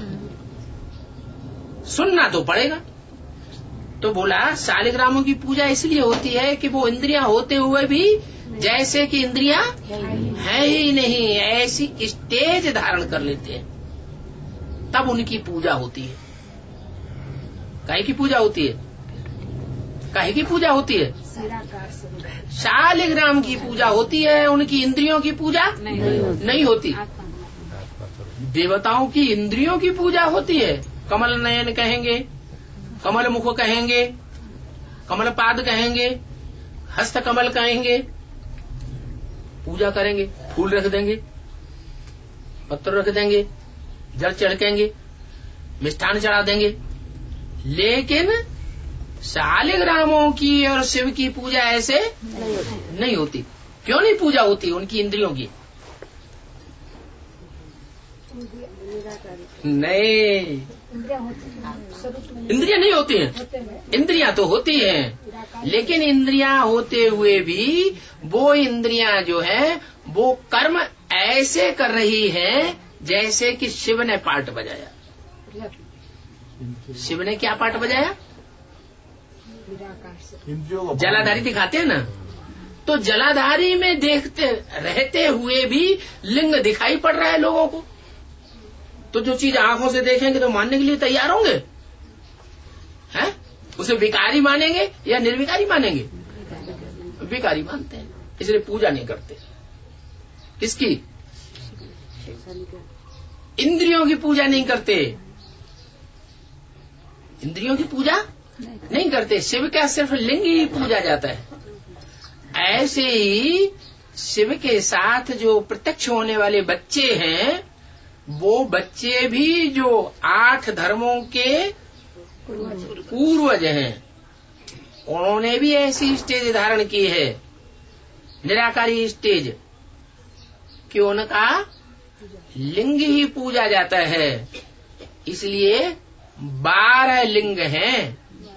सुनना तो पड़ेगा। तो बोला शालिग्रामों की पूजा इसलिए होती है कि वो इंद्रियां होते हुए भी जैसे कि इंद्रियां है ही नहीं, ऐसी स्टेज धारण कर लेते हैं, तब उनकी पूजा होती है। काहे की पूजा होती है? काहे की पूजा होती है? निराकार स्वरूप। शालिग्राम की पूजा होती है, उनकी इंद्रियों की पूजा नहीं होती। देवताओं की इंद्रियों की पूजा होती है। कमल नयन कहेंगे, कमल मुख कहेंगे, कमल पाद कहेंगे, हस्त कमल कहेंगे, पूजा करेंगे, फूल रख देंगे, पत्थर रख देंगे, जल चढ़केंगे, मिष्ठान चढ़ा देंगे। लेकिन शालिग्रामों की और शिव की पूजा ऐसे नहीं होती। नहीं होती। क्यों नहीं पूजा होती? उनकी इंद्रियों की नहीं, इंद्रियां नहीं होती हैं। इंद्रियां तो होती हैं, लेकिन इंद्रियां होते हुए भी वो इंद्रियां जो है वो कर्म ऐसे कर रही हैं जैसे कि शिव ने पाठ बजाया। शिव ने क्या पाठ बजाया? जलाधारी दिखाते हैं ना, तो जलाधारी में देखते रहते हुए भी लिंग दिखाई पड़ रहा है लोगों को। तो जो चीज आंखों से देखेंगे तो मानने के लिए तैयार होंगे, हैं? उसे विकारी मानेंगे या निर्विकारी मानेंगे? विकारी मानते हैं, इसलिए पूजा नहीं करते। किसकी? इंद्रियों की पूजा नहीं करते। इंद्रियों की पूजा नहीं करते। शिव का सिर्फ लिंग ही पूजा जाता है। ऐसे ही शिव के साथ जो प्रत्यक्ष होने वाले बच्चे हैं, वो बच्चे भी जो आठ धर्मों के पूर्वज हैं, उन्होंने भी ऐसी स्टेज धारण की है, निराकारी स्टेज, कि उनका लिंग ही पूजा जाता है। इसलिए बारह लिंग हैं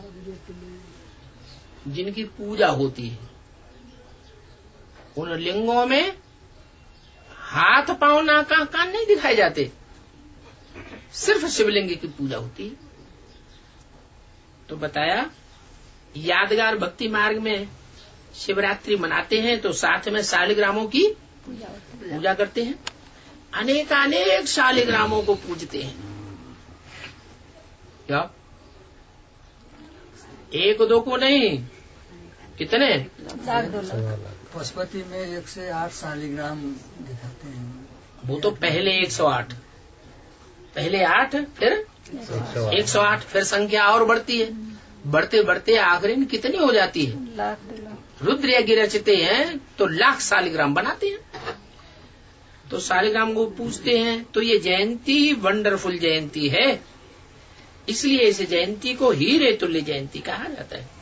जिनकी पूजा होती है। उन लिंगों में हाथ पांव नाक कान नहीं दिखाए जाते, सिर्फ शिवलिंग की पूजा होती है। तो बताया, यादगार भक्ति मार्ग में शिवरात्रि मनाते हैं तो साथ में शालिग्रामों की पूजा करते हैं। अनेक अनेक शालिग्रामों को पूजते हैं। क्या? एक दो को नहीं, कितने? पशुपति में एक से आठ शालिग्राम दिखाते हैं। वो तो पहले एक सौ आठ, पहले आठ, फिर एक सौ आठ, फिर संख्या और बढ़ती है। बढ़ते बढ़ते आखिरी में कितनी हो जाती है? रुद्र यज्ञ रचते हैं तो लाख शालिग्राम बनाते हैं। तो शालिग्राम को पूजते हैं। तो ये जयंती वंडरफुल जयंती है, इसलिए इस जयंती को हीरे तुल्य जयंती कहा जाता है।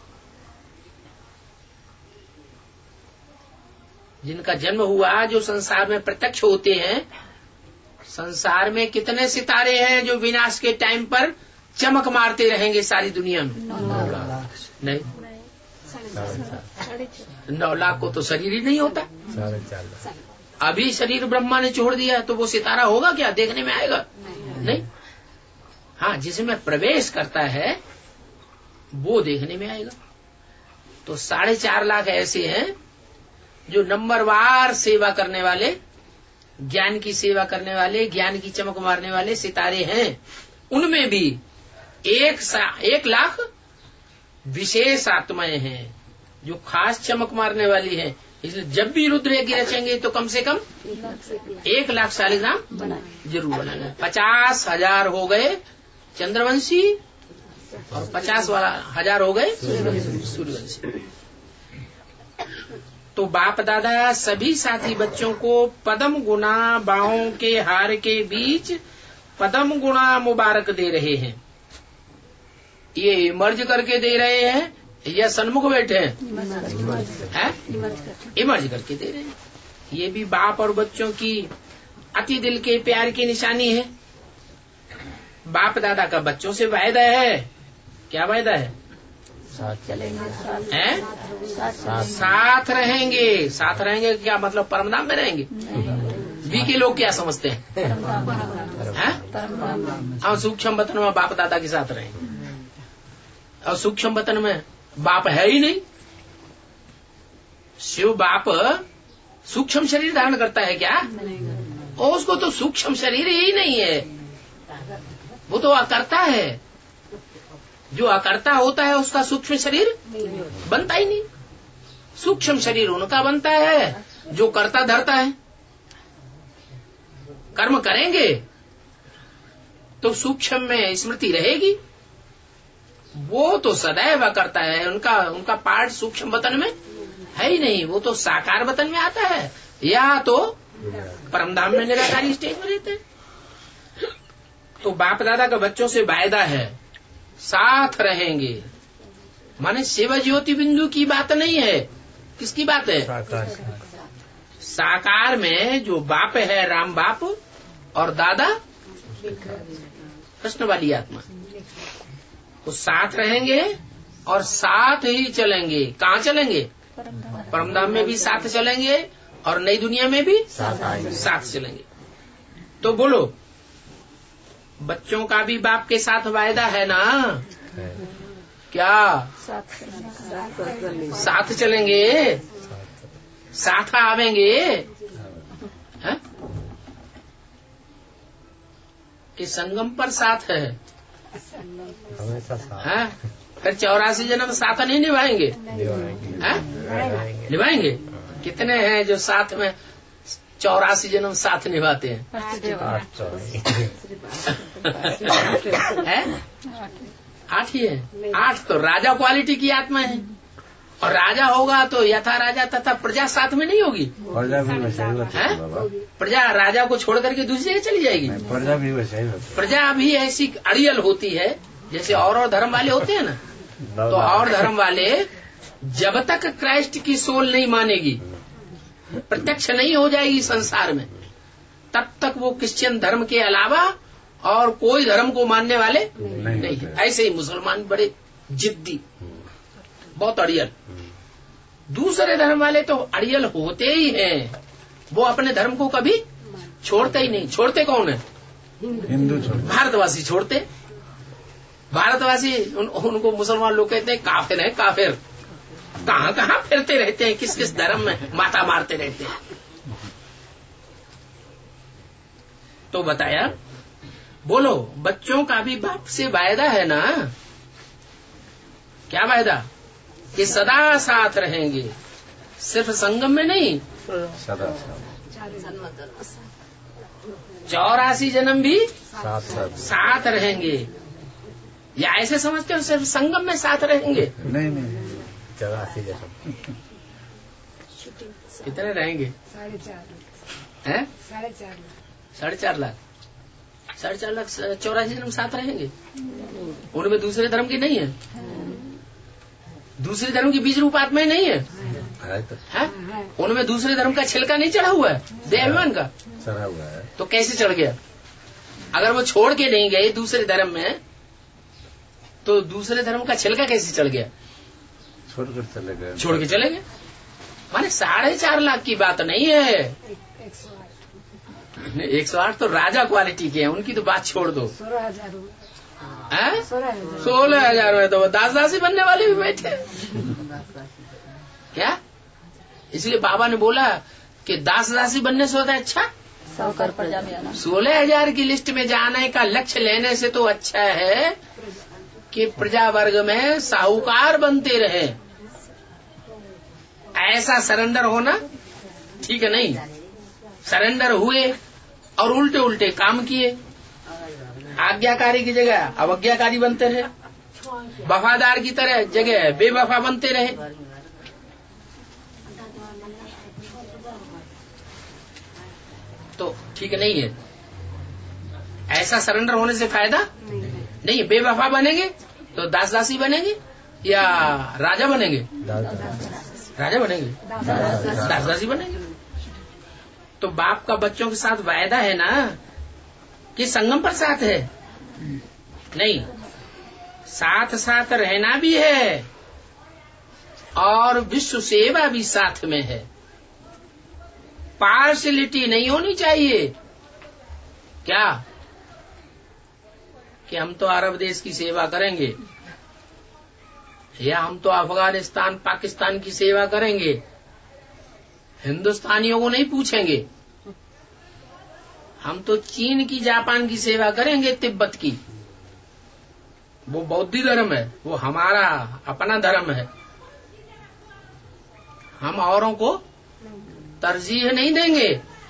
जिनका जन्म हुआ, जो संसार में प्रत्यक्ष होते हैं। संसार में कितने सितारे हैं जो विनाश के टाइम पर चमक मारते रहेंगे सारी दुनिया में? नहीं, नौ लाख को तो शरीर ही नहीं होता। अभी शरीर ब्रह्मा ने छोड़ दिया तो वो सितारा होगा क्या? देखने में आएगा? नहीं। हाँ, जिसमें प्रवेश करता है वो देखने में आएगा। तो साढ़े चार लाख ऐसे हैं जो नंबरवार सेवा करने वाले, ज्ञान की सेवा करने वाले, ज्ञान की चमक मारने वाले सितारे हैं। उनमें भी एक सा, एक लाख विशेष आत्माएं हैं जो खास चमक मारने वाली हैं। इसलिए जब भी रुद्र यज्ञ रचेंगे तो कम से कम एक लाख शालिग्राम जरूर बनाना। पचास हजार हो गए चंद्रवंशी और पचास हजार हो गए सूर्यवंशी। तो बाप दादा सभी साथी बच्चों को पदम गुना बाहों के हार के बीच पदम गुना मुबारक दे रहे हैं। ये मर्ज करके दे रहे हैं या सन्मुख बैठे हैं? इमर्ज करके दे रहे हैं। ये भी बाप और बच्चों की अति दिल के प्यार की निशानी है। बाप दादा का बच्चों से वायदा है। क्या वायदा है? साथ चलेंगे, साथ, हैं? साथ, साथ रहेंगे। साथ रहेंगे क्या मतलब? परमधाम में रहेंगे? वी के लोग क्या समझते हैं? हम सूक्ष्म वतन में बाप दादा के साथ रहेंगे, और सूक्ष्म वतन में बाप है ही नहीं। शिव बाप सूक्ष्म शरीर धारण करता है क्या? और उसको तो सूक्ष्म शरीर ही नहीं है, वो तो अकर्ता है। जो अकर्ता होता है उसका सूक्ष्म शरीर बनता ही नहीं। सूक्ष्म शरीर उनका बनता है जो कर्ता धरता है। कर्म करेंगे तो सूक्ष्म में स्मृति रहेगी। वो तो सदैव करता है, उनका उनका पार्ट सूक्ष्म वतन में है ही नहीं, वो तो साकार वतन में आता है या तो परमधाम में निराकारी स्टेज में रहते हैं। तो बाप दादा का बच्चों से वायदा है, साथ रहेंगे। माने शिव ज्योति बिंदु की बात नहीं है, किसकी बात है? साकार में जो बाप है राम बाप और दादा कृष्ण वाली आत्मा, वो साथ रहेंगे और साथ ही चलेंगे। कहाँ चलेंगे? परमधाम में भी साथ चलेंगे और नई दुनिया में भी साथ चलेंगे। तो बोलो, बच्चों का भी बाप के साथ वायदा है ना? क्या साथ चलेंगे, साथ आवेंगे? है? कि संगम पर साथ है, है? फिर चौरासी जन्म साथ नहीं निभाएंगे? निभाएंगे। कितने हैं जो साथ में चौरासी जन्म साथ निभाते हैं? है? आठ ही है। आठ तो राजा क्वालिटी की आत्मा है, और राजा होगा तो यथा राजा तथा प्रजा साथ में नहीं होगी। प्रजा भी वैसे ही होती है बाबा। प्रजा राजा को छोड़ करके दूसरी जगह चली जाएगी। प्रजा भी वैसे ही होती है। प्रजा भी ऐसी अड़ियल होती है जैसे और और धर्म वाले होते हैं ना। तो और धर्म वाले जब तक क्राइस्ट की सोल नहीं मानेगी, प्रत्यक्ष नहीं हो जाएगी संसार में, तब तक वो क्रिश्चियन धर्म के अलावा और कोई धर्म को मानने वाले नहीं, नहीं। ऐसे ही मुसलमान बड़े जिद्दी, बहुत अड़ियल। दूसरे धर्म वाले तो अड़ियल होते ही हैं, वो अपने धर्म को कभी छोड़ते ही नहीं। छोड़ते कौन है? हिंदू छोड़ते, भारतवासी छोड़ते। भारतवासी उन, उनको मुसलमान लोग कहते हैं काफिर है, काफिर। कहाँ कहाँ फिरते रहते हैं, किस किस धर्म में माता मारते रहते हैं। तो बताया, बोलो, बच्चों का भी बाप से वायदा है ना? क्या वायदा? कि सदा साथ रहेंगे, सिर्फ संगम में नहीं, सदा चौरासी जन्म भी साथ साथ साथ रहेंगे। या ऐसे समझते हो सिर्फ संगम में साथ रहेंगे? नहीं नहीं, चौरासी जन्म कितने रहेंगे? साढ़े चार हैं? साढ़े चार लाख साढ़े चार लाख साढ़े चार लाख चौरासी जन्म साथ रहेंगे। उनमें दूसरे धर्म की नहीं है, दूसरे धर्म की बीज रूप आत्माएं नहीं है, है तो है? उनमें दूसरे धर्म का छिलका नहीं चढ़ा हुआ है देवाभिमान का। चढ़ा हुआ है। तो कैसे चढ़ गया? अगर वो छोड़ के नहीं गए दूसरे धर्म में, तो दूसरे धर्म का छिलका कैसे चढ़ गया? छोड़कर चले गए। छोड़ के चले गए। माने साढ़े चार लाख की बात नहीं है। एक सौ आठ एक सौ आठ तो राजा क्वालिटी के हैं, उनकी तो बात छोड़ दो। सोलह हजार हैं? सोलह हजार सोलह हजार में तो वो दास दासी बनने वाले भी बैठे। क्या? इसलिए बाबा ने बोला कि दास दासी बनने से होता है अच्छा, साहूकार प्रजा में आना। सोलह हजार की लिस्ट में जाने का लक्ष्य लेने से तो अच्छा है कि प्रजा वर्ग में साहूकार बनते रहे। ऐसा सरेंडर होना ठीक है नहीं। सरेंडर हुए और उल्टे उल्टे काम किए, आज्ञाकारी की जगह अवज्ञाकारी बनते रहे, वफादार की तरह जगह बेवफा बनते रहे। तो ठीक नहीं है। ऐसा सरेंडर होने से फायदा नहीं। बेवफा बनेंगे तो दास दासी बनेंगे या राजा बनेंगे? राजा बनेंगे, दास दासी बनेंगे। तो बाप का बच्चों के साथ वायदा है ना कि संगम पर साथ है? नहीं, साथ साथ रहना भी है और विश्व सेवा भी साथ में है। पार्शलिटी नहीं होनी चाहिए। क्या कि हम तो अरब देश की सेवा करेंगे या हम तो अफगानिस्तान पाकिस्तान की सेवा करेंगे, हिंदुस्तानियों को नहीं पूछेंगे। हम तो चीन की जापान की सेवा करेंगे, तिब्बत की। वो बौद्ध धर्म है, वो हमारा अपना धर्म है। हम औरों को तरजीह नहीं देंगे।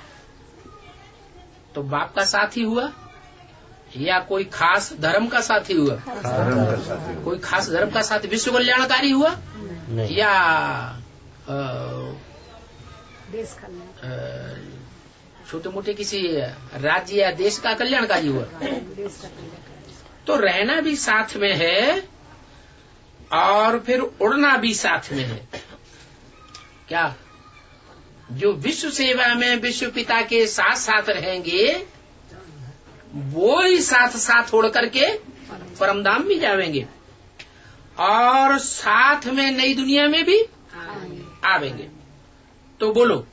तो बाप का साथी हुआ या कोई खास धर्म का साथी हुआ? धर्म का साथी। कोई खास धर्म का साथी विश्व कल्याणकारी हुआ या देश कल्याण, छोटे मोटे किसी राज्य या देश का कल्याणकारी हुआ, देश का कल्याण। तो रहना भी साथ में है और फिर उड़ना भी साथ में है। क्या जो विश्व सेवा में विश्व पिता के साथ साथ रहेंगे वो ही साथ साथ उड़ करके परमधाम भी जावेंगे और साथ में नई दुनिया में भी आवेंगे। तो बोलो,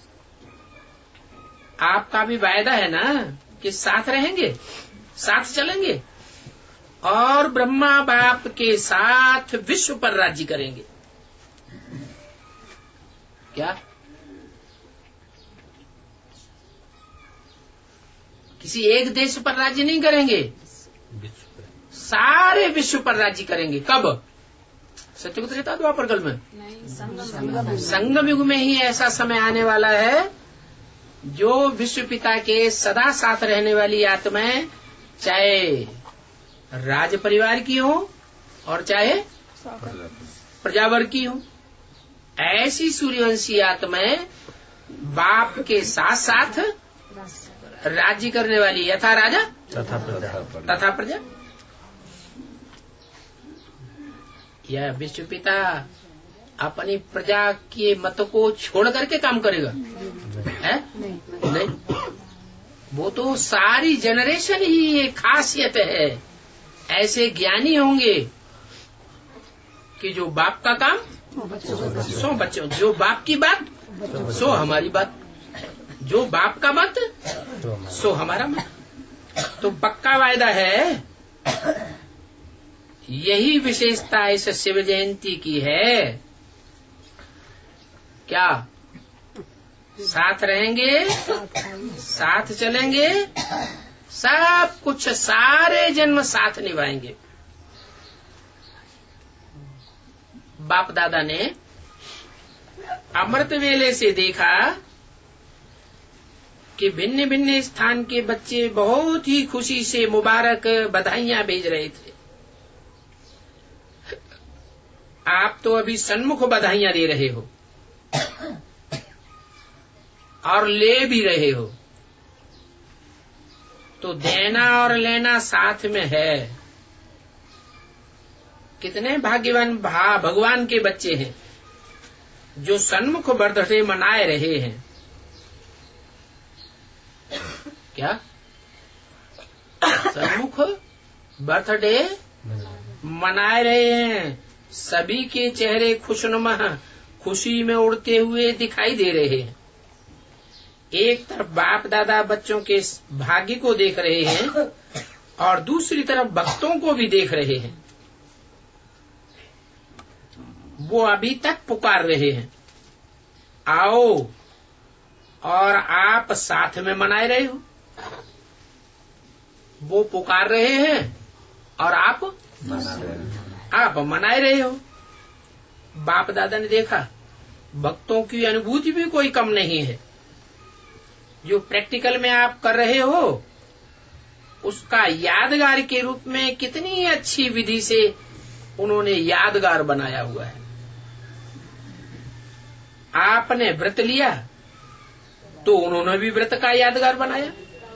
आपका भी वायदा है ना कि साथ रहेंगे, साथ चलेंगे और ब्रह्मा बाप के साथ विश्व पर राज्य करेंगे। क्या किसी एक देश पर राज्य नहीं करेंगे, सारे विश्व पर राज्य करेंगे। कब? सत्युग त्रेता द्वापर कल में, संगम युग में ही ऐसा समय आने वाला है जो विश्व पिता के सदा साथ रहने वाली आत्माएं, चाहे राज परिवार की हो और चाहे प्रजावर की हो, ऐसी सूर्यवंशी आत्माएं बाप के साथ साथ राज्य करने वाली, यथा राजा तथा प्रजा तथा प्रजा। यह विश्व पिता अपनी प्रजा के मत को छोड़ करके काम करेगा? है? नहीं, वो तो सारी जनरेशन ही ये खासियत है। ऐसे ज्ञानी होंगे कि जो बाप का काम सो बच्चों, जो बाप की बात सो हमारी बात, जो बाप का मत सो हमारा मत। तो पक्का वायदा है। यही विशेषता इस शिव जयंती की है। क्या? साथ रहेंगे, साथ चलेंगे, सब कुछ सारे जन्म साथ निभाएंगे। बाप दादा ने अमृत वेले से देखा कि भिन्न भिन्न स्थान के बच्चे बहुत ही खुशी से मुबारक बधाइयां भेज रहे थे। आप तो अभी सन्मुख बधाइयां दे रहे हो और ले भी रहे हो, तो देना और लेना साथ में है। कितने भाग्यवान भा भगवान के बच्चे हैं जो सन्मुख बर्थडे मनाए रहे हैं। क्या? सन्मुख बर्थडे मनाए रहे हैं। सभी के चेहरे खुशनुमा खुशी में उड़ते हुए दिखाई दे रहे हैं। एक तरफ बाप दादा बच्चों के भाग्य को देख रहे हैं और दूसरी तरफ भक्तों को भी देख रहे हैं। वो अभी तक पुकार रहे हैं, आओ, और आप साथ में मनाए रहे हो। वो पुकार रहे हैं और आप आप मनाए रहे हो। बाप दादा ने देखा भक्तों की अनुभूति भी कोई कम नहीं है। जो प्रैक्टिकल में आप कर रहे हो उसका यादगार के रूप में कितनी अच्छी विधि से उन्होंने यादगार बनाया हुआ है। आपने व्रत लिया तो उन्होंने भी व्रत का यादगार बनाया।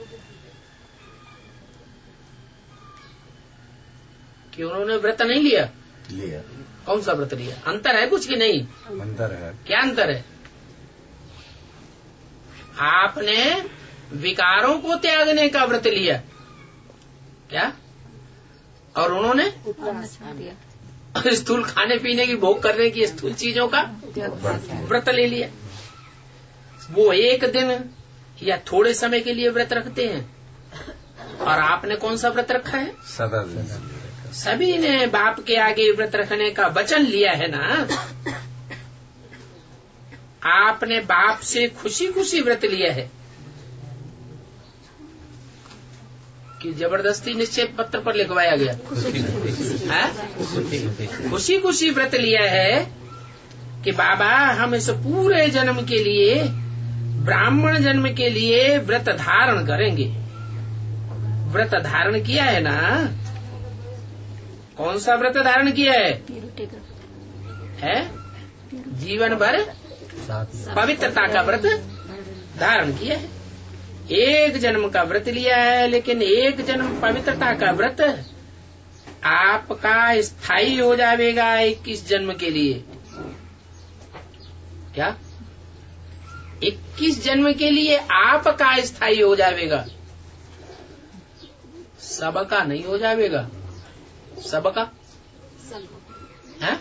कि उन्होंने व्रत नहीं लिया? लिया। कौन सा व्रत लिया? अंतर है कुछ कि नहीं? अंतर है। क्या अंतर है? आपने विकारों को त्यागने का व्रत लिया क्या? और उन्होंने स्थूल खाने पीने की, भोग करने की स्थूल चीजों का व्रत ले लिया। वो एक दिन या थोड़े समय के लिए व्रत रखते हैं और आपने कौन सा व्रत रखा है? सदा दिन। सभी ने बाप के आगे व्रत रखने का वचन लिया है ना। आपने बाप से खुशी खुशी व्रत लिया है कि जबरदस्ती निश्चय पत्र पर लिखवाया गया? खुशी खुशी व्रत लिया है कि बाबा हम इस पूरे जन्म के लिए, ब्राह्मण जन्म के लिए व्रत धारण करेंगे। व्रत धारण किया है ना? कौन सा व्रत धारण किया है? है जीवन भर पवित्रता का व्रत धारण किया है। एक जन्म का व्रत लिया है, लेकिन एक जन्म पवित्रता का व्रत आपका स्थायी हो जाएगा इक्कीस जन्म के लिए। क्या? इक्कीस जन्म के लिए आपका स्थायी हो जाएगा, सबका नहीं हो जाएगा। सबका है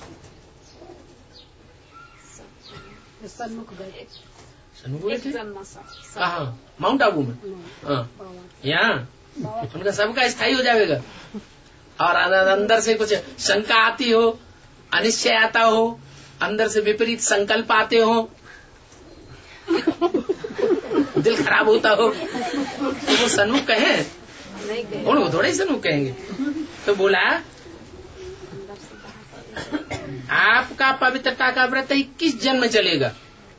सन्मुख गए सन्मुख गए थे कहाँ? माउंट आबू में। हाँ, यहाँ उनका सबका स्थायी हो जाएगा। और अंदर से कुछ शंका आती हो, अनिश्चय आता हो, अंदर से विपरीत संकल्प आते हो, दिल खराब होता हो, तो वो सन्मुख कहे? उनको थोड़े सन्मुख कहेंगे। तो बोला आपका पवित्रता का व्रत इक्कीस जन्म चलेगा।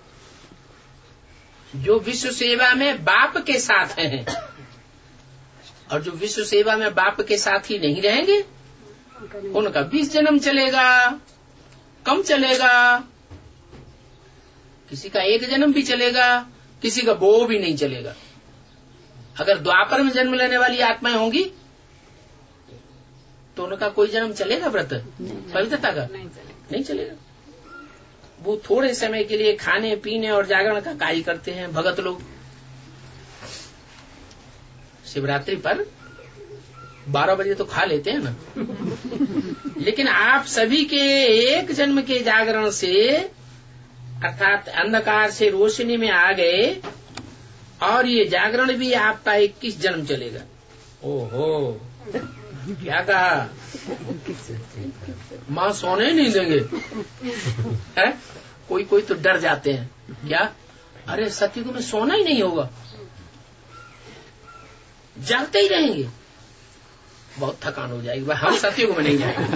जो विश्व सेवा में बाप के साथ हैं और जो विश्व सेवा में बाप के साथ ही नहीं रहेंगे, उनका बीस जन्म चलेगा, कम चलेगा। किसी का एक जन्म भी चलेगा, किसी का वो भी नहीं चलेगा। अगर द्वापर में जन्म लेने वाली आत्माएं होंगी तो उनका कोई जन्म चलेगा व्रत पवित्रता का? नहीं चलेगा। वो थोड़े समय के लिए खाने पीने और जागरण का कार्य करते हैं भगत लोग। शिवरात्रि पर बारह बजे तो खा लेते हैं ना, लेकिन आप सभी के एक जन्म के जागरण से, अर्थात अंधकार से रोशनी में आ गए, और ये जागरण भी आपका इक्कीस जन्म चलेगा। ओहो, क्या कहा? माँ सोने नहीं देंगे है? कोई कोई तो डर जाते हैं। क्या? अरे सतयुग में सोना ही नहीं होगा, जागते ही रहेंगे, बहुत थकान हो जाएगी। हम सतयुग में नहीं जाएंगे।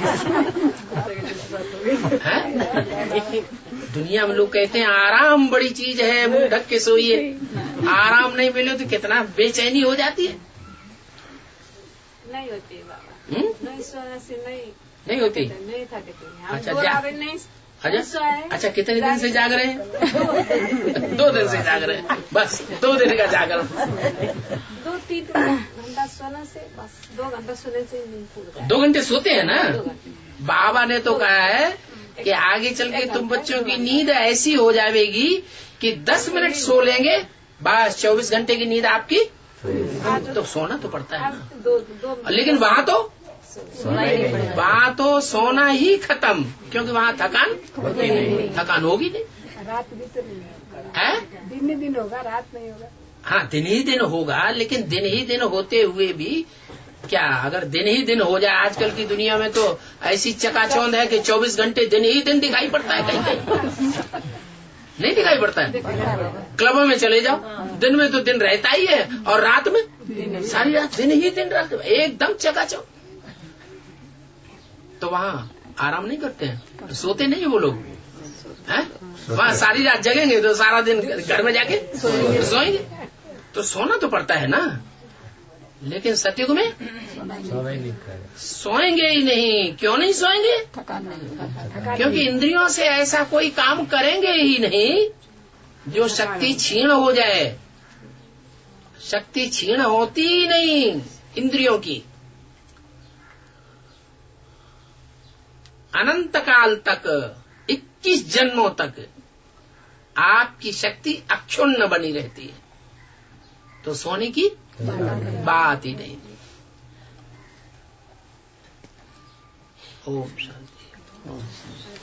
दुनिया में लोग कहते हैं आराम बड़ी चीज है, मुंह ढक के सोइए। आराम नहीं मिले तो कितना बेचैनी हो जाती है। नहीं होती है बाबा। हुँ? नहीं सोने से नहीं नहीं होती। नहीं था कितनी। अच्छा, दो जा- रात नहीं अच्छा अच्छा कितने दिन से जाग रहे हैं? दो दिन से जाग रहे हैं, बस दो दिन का जागरण। दो तीन घंटा सोने से बस, दो घंटा सोने से नहीं पूरा। दो घंटे सोते हैं ना। दो घंटे। बाबा ने तो कहा है कि आगे चल के तुम बच्चों की नींद ऐसी हो जाएगी कि दस मिनट सो लेंगे, बस चौबीस घंटे की नींद आपकी। तो सोना तो पड़ता है ना, दो दो लेकिन वहाँ तो वहाँ तो सोना ही खत्म, क्योंकि वहाँ थकान होती नहीं, थकान होगी नहीं। रात भी तो नहीं होगा, है? दिन ही दिन होगा, रात नहीं होगा। हाँ, दिन ही दिन होगा, लेकिन दिन ही दिन होते हुए भी क्या, अगर दिन ही दिन हो जाए, आजकल की दुनिया में तो ऐसी चकाचौंध है कि चौबीस घंटे दिन ही दिन दिखाई पड़ता है। कहीं कहीं नहीं दिखाई पड़ता है। क्लबों में चले जाओ, दिन में तो दिन रहता ही है, और रात में सारी रात दिन ही दिन रहता है, एकदम चकाचौंध। तो वहाँ आराम नहीं करते हैं, सोते नहीं वो लोग हैं। वहाँ सारी रात जगेंगे तो सारा दिन घर में जाके सोएंगे। तो सोना तो पड़ता है ना, लेकिन सतयुग में सोएंगे ही नहीं। क्यों नहीं सोएंगे? क्योंकि इंद्रियों से ऐसा कोई काम करेंगे ही नहीं जो शक्ति क्षीण हो जाए। शक्ति क्षीण होती ही नहीं इंद्रियों की। अनंत काल तक, इक्कीस जन्मों तक आपकी शक्ति अक्षुण्ण बनी रहती है। तो सोने की बात ही नहीं। ओम शांति।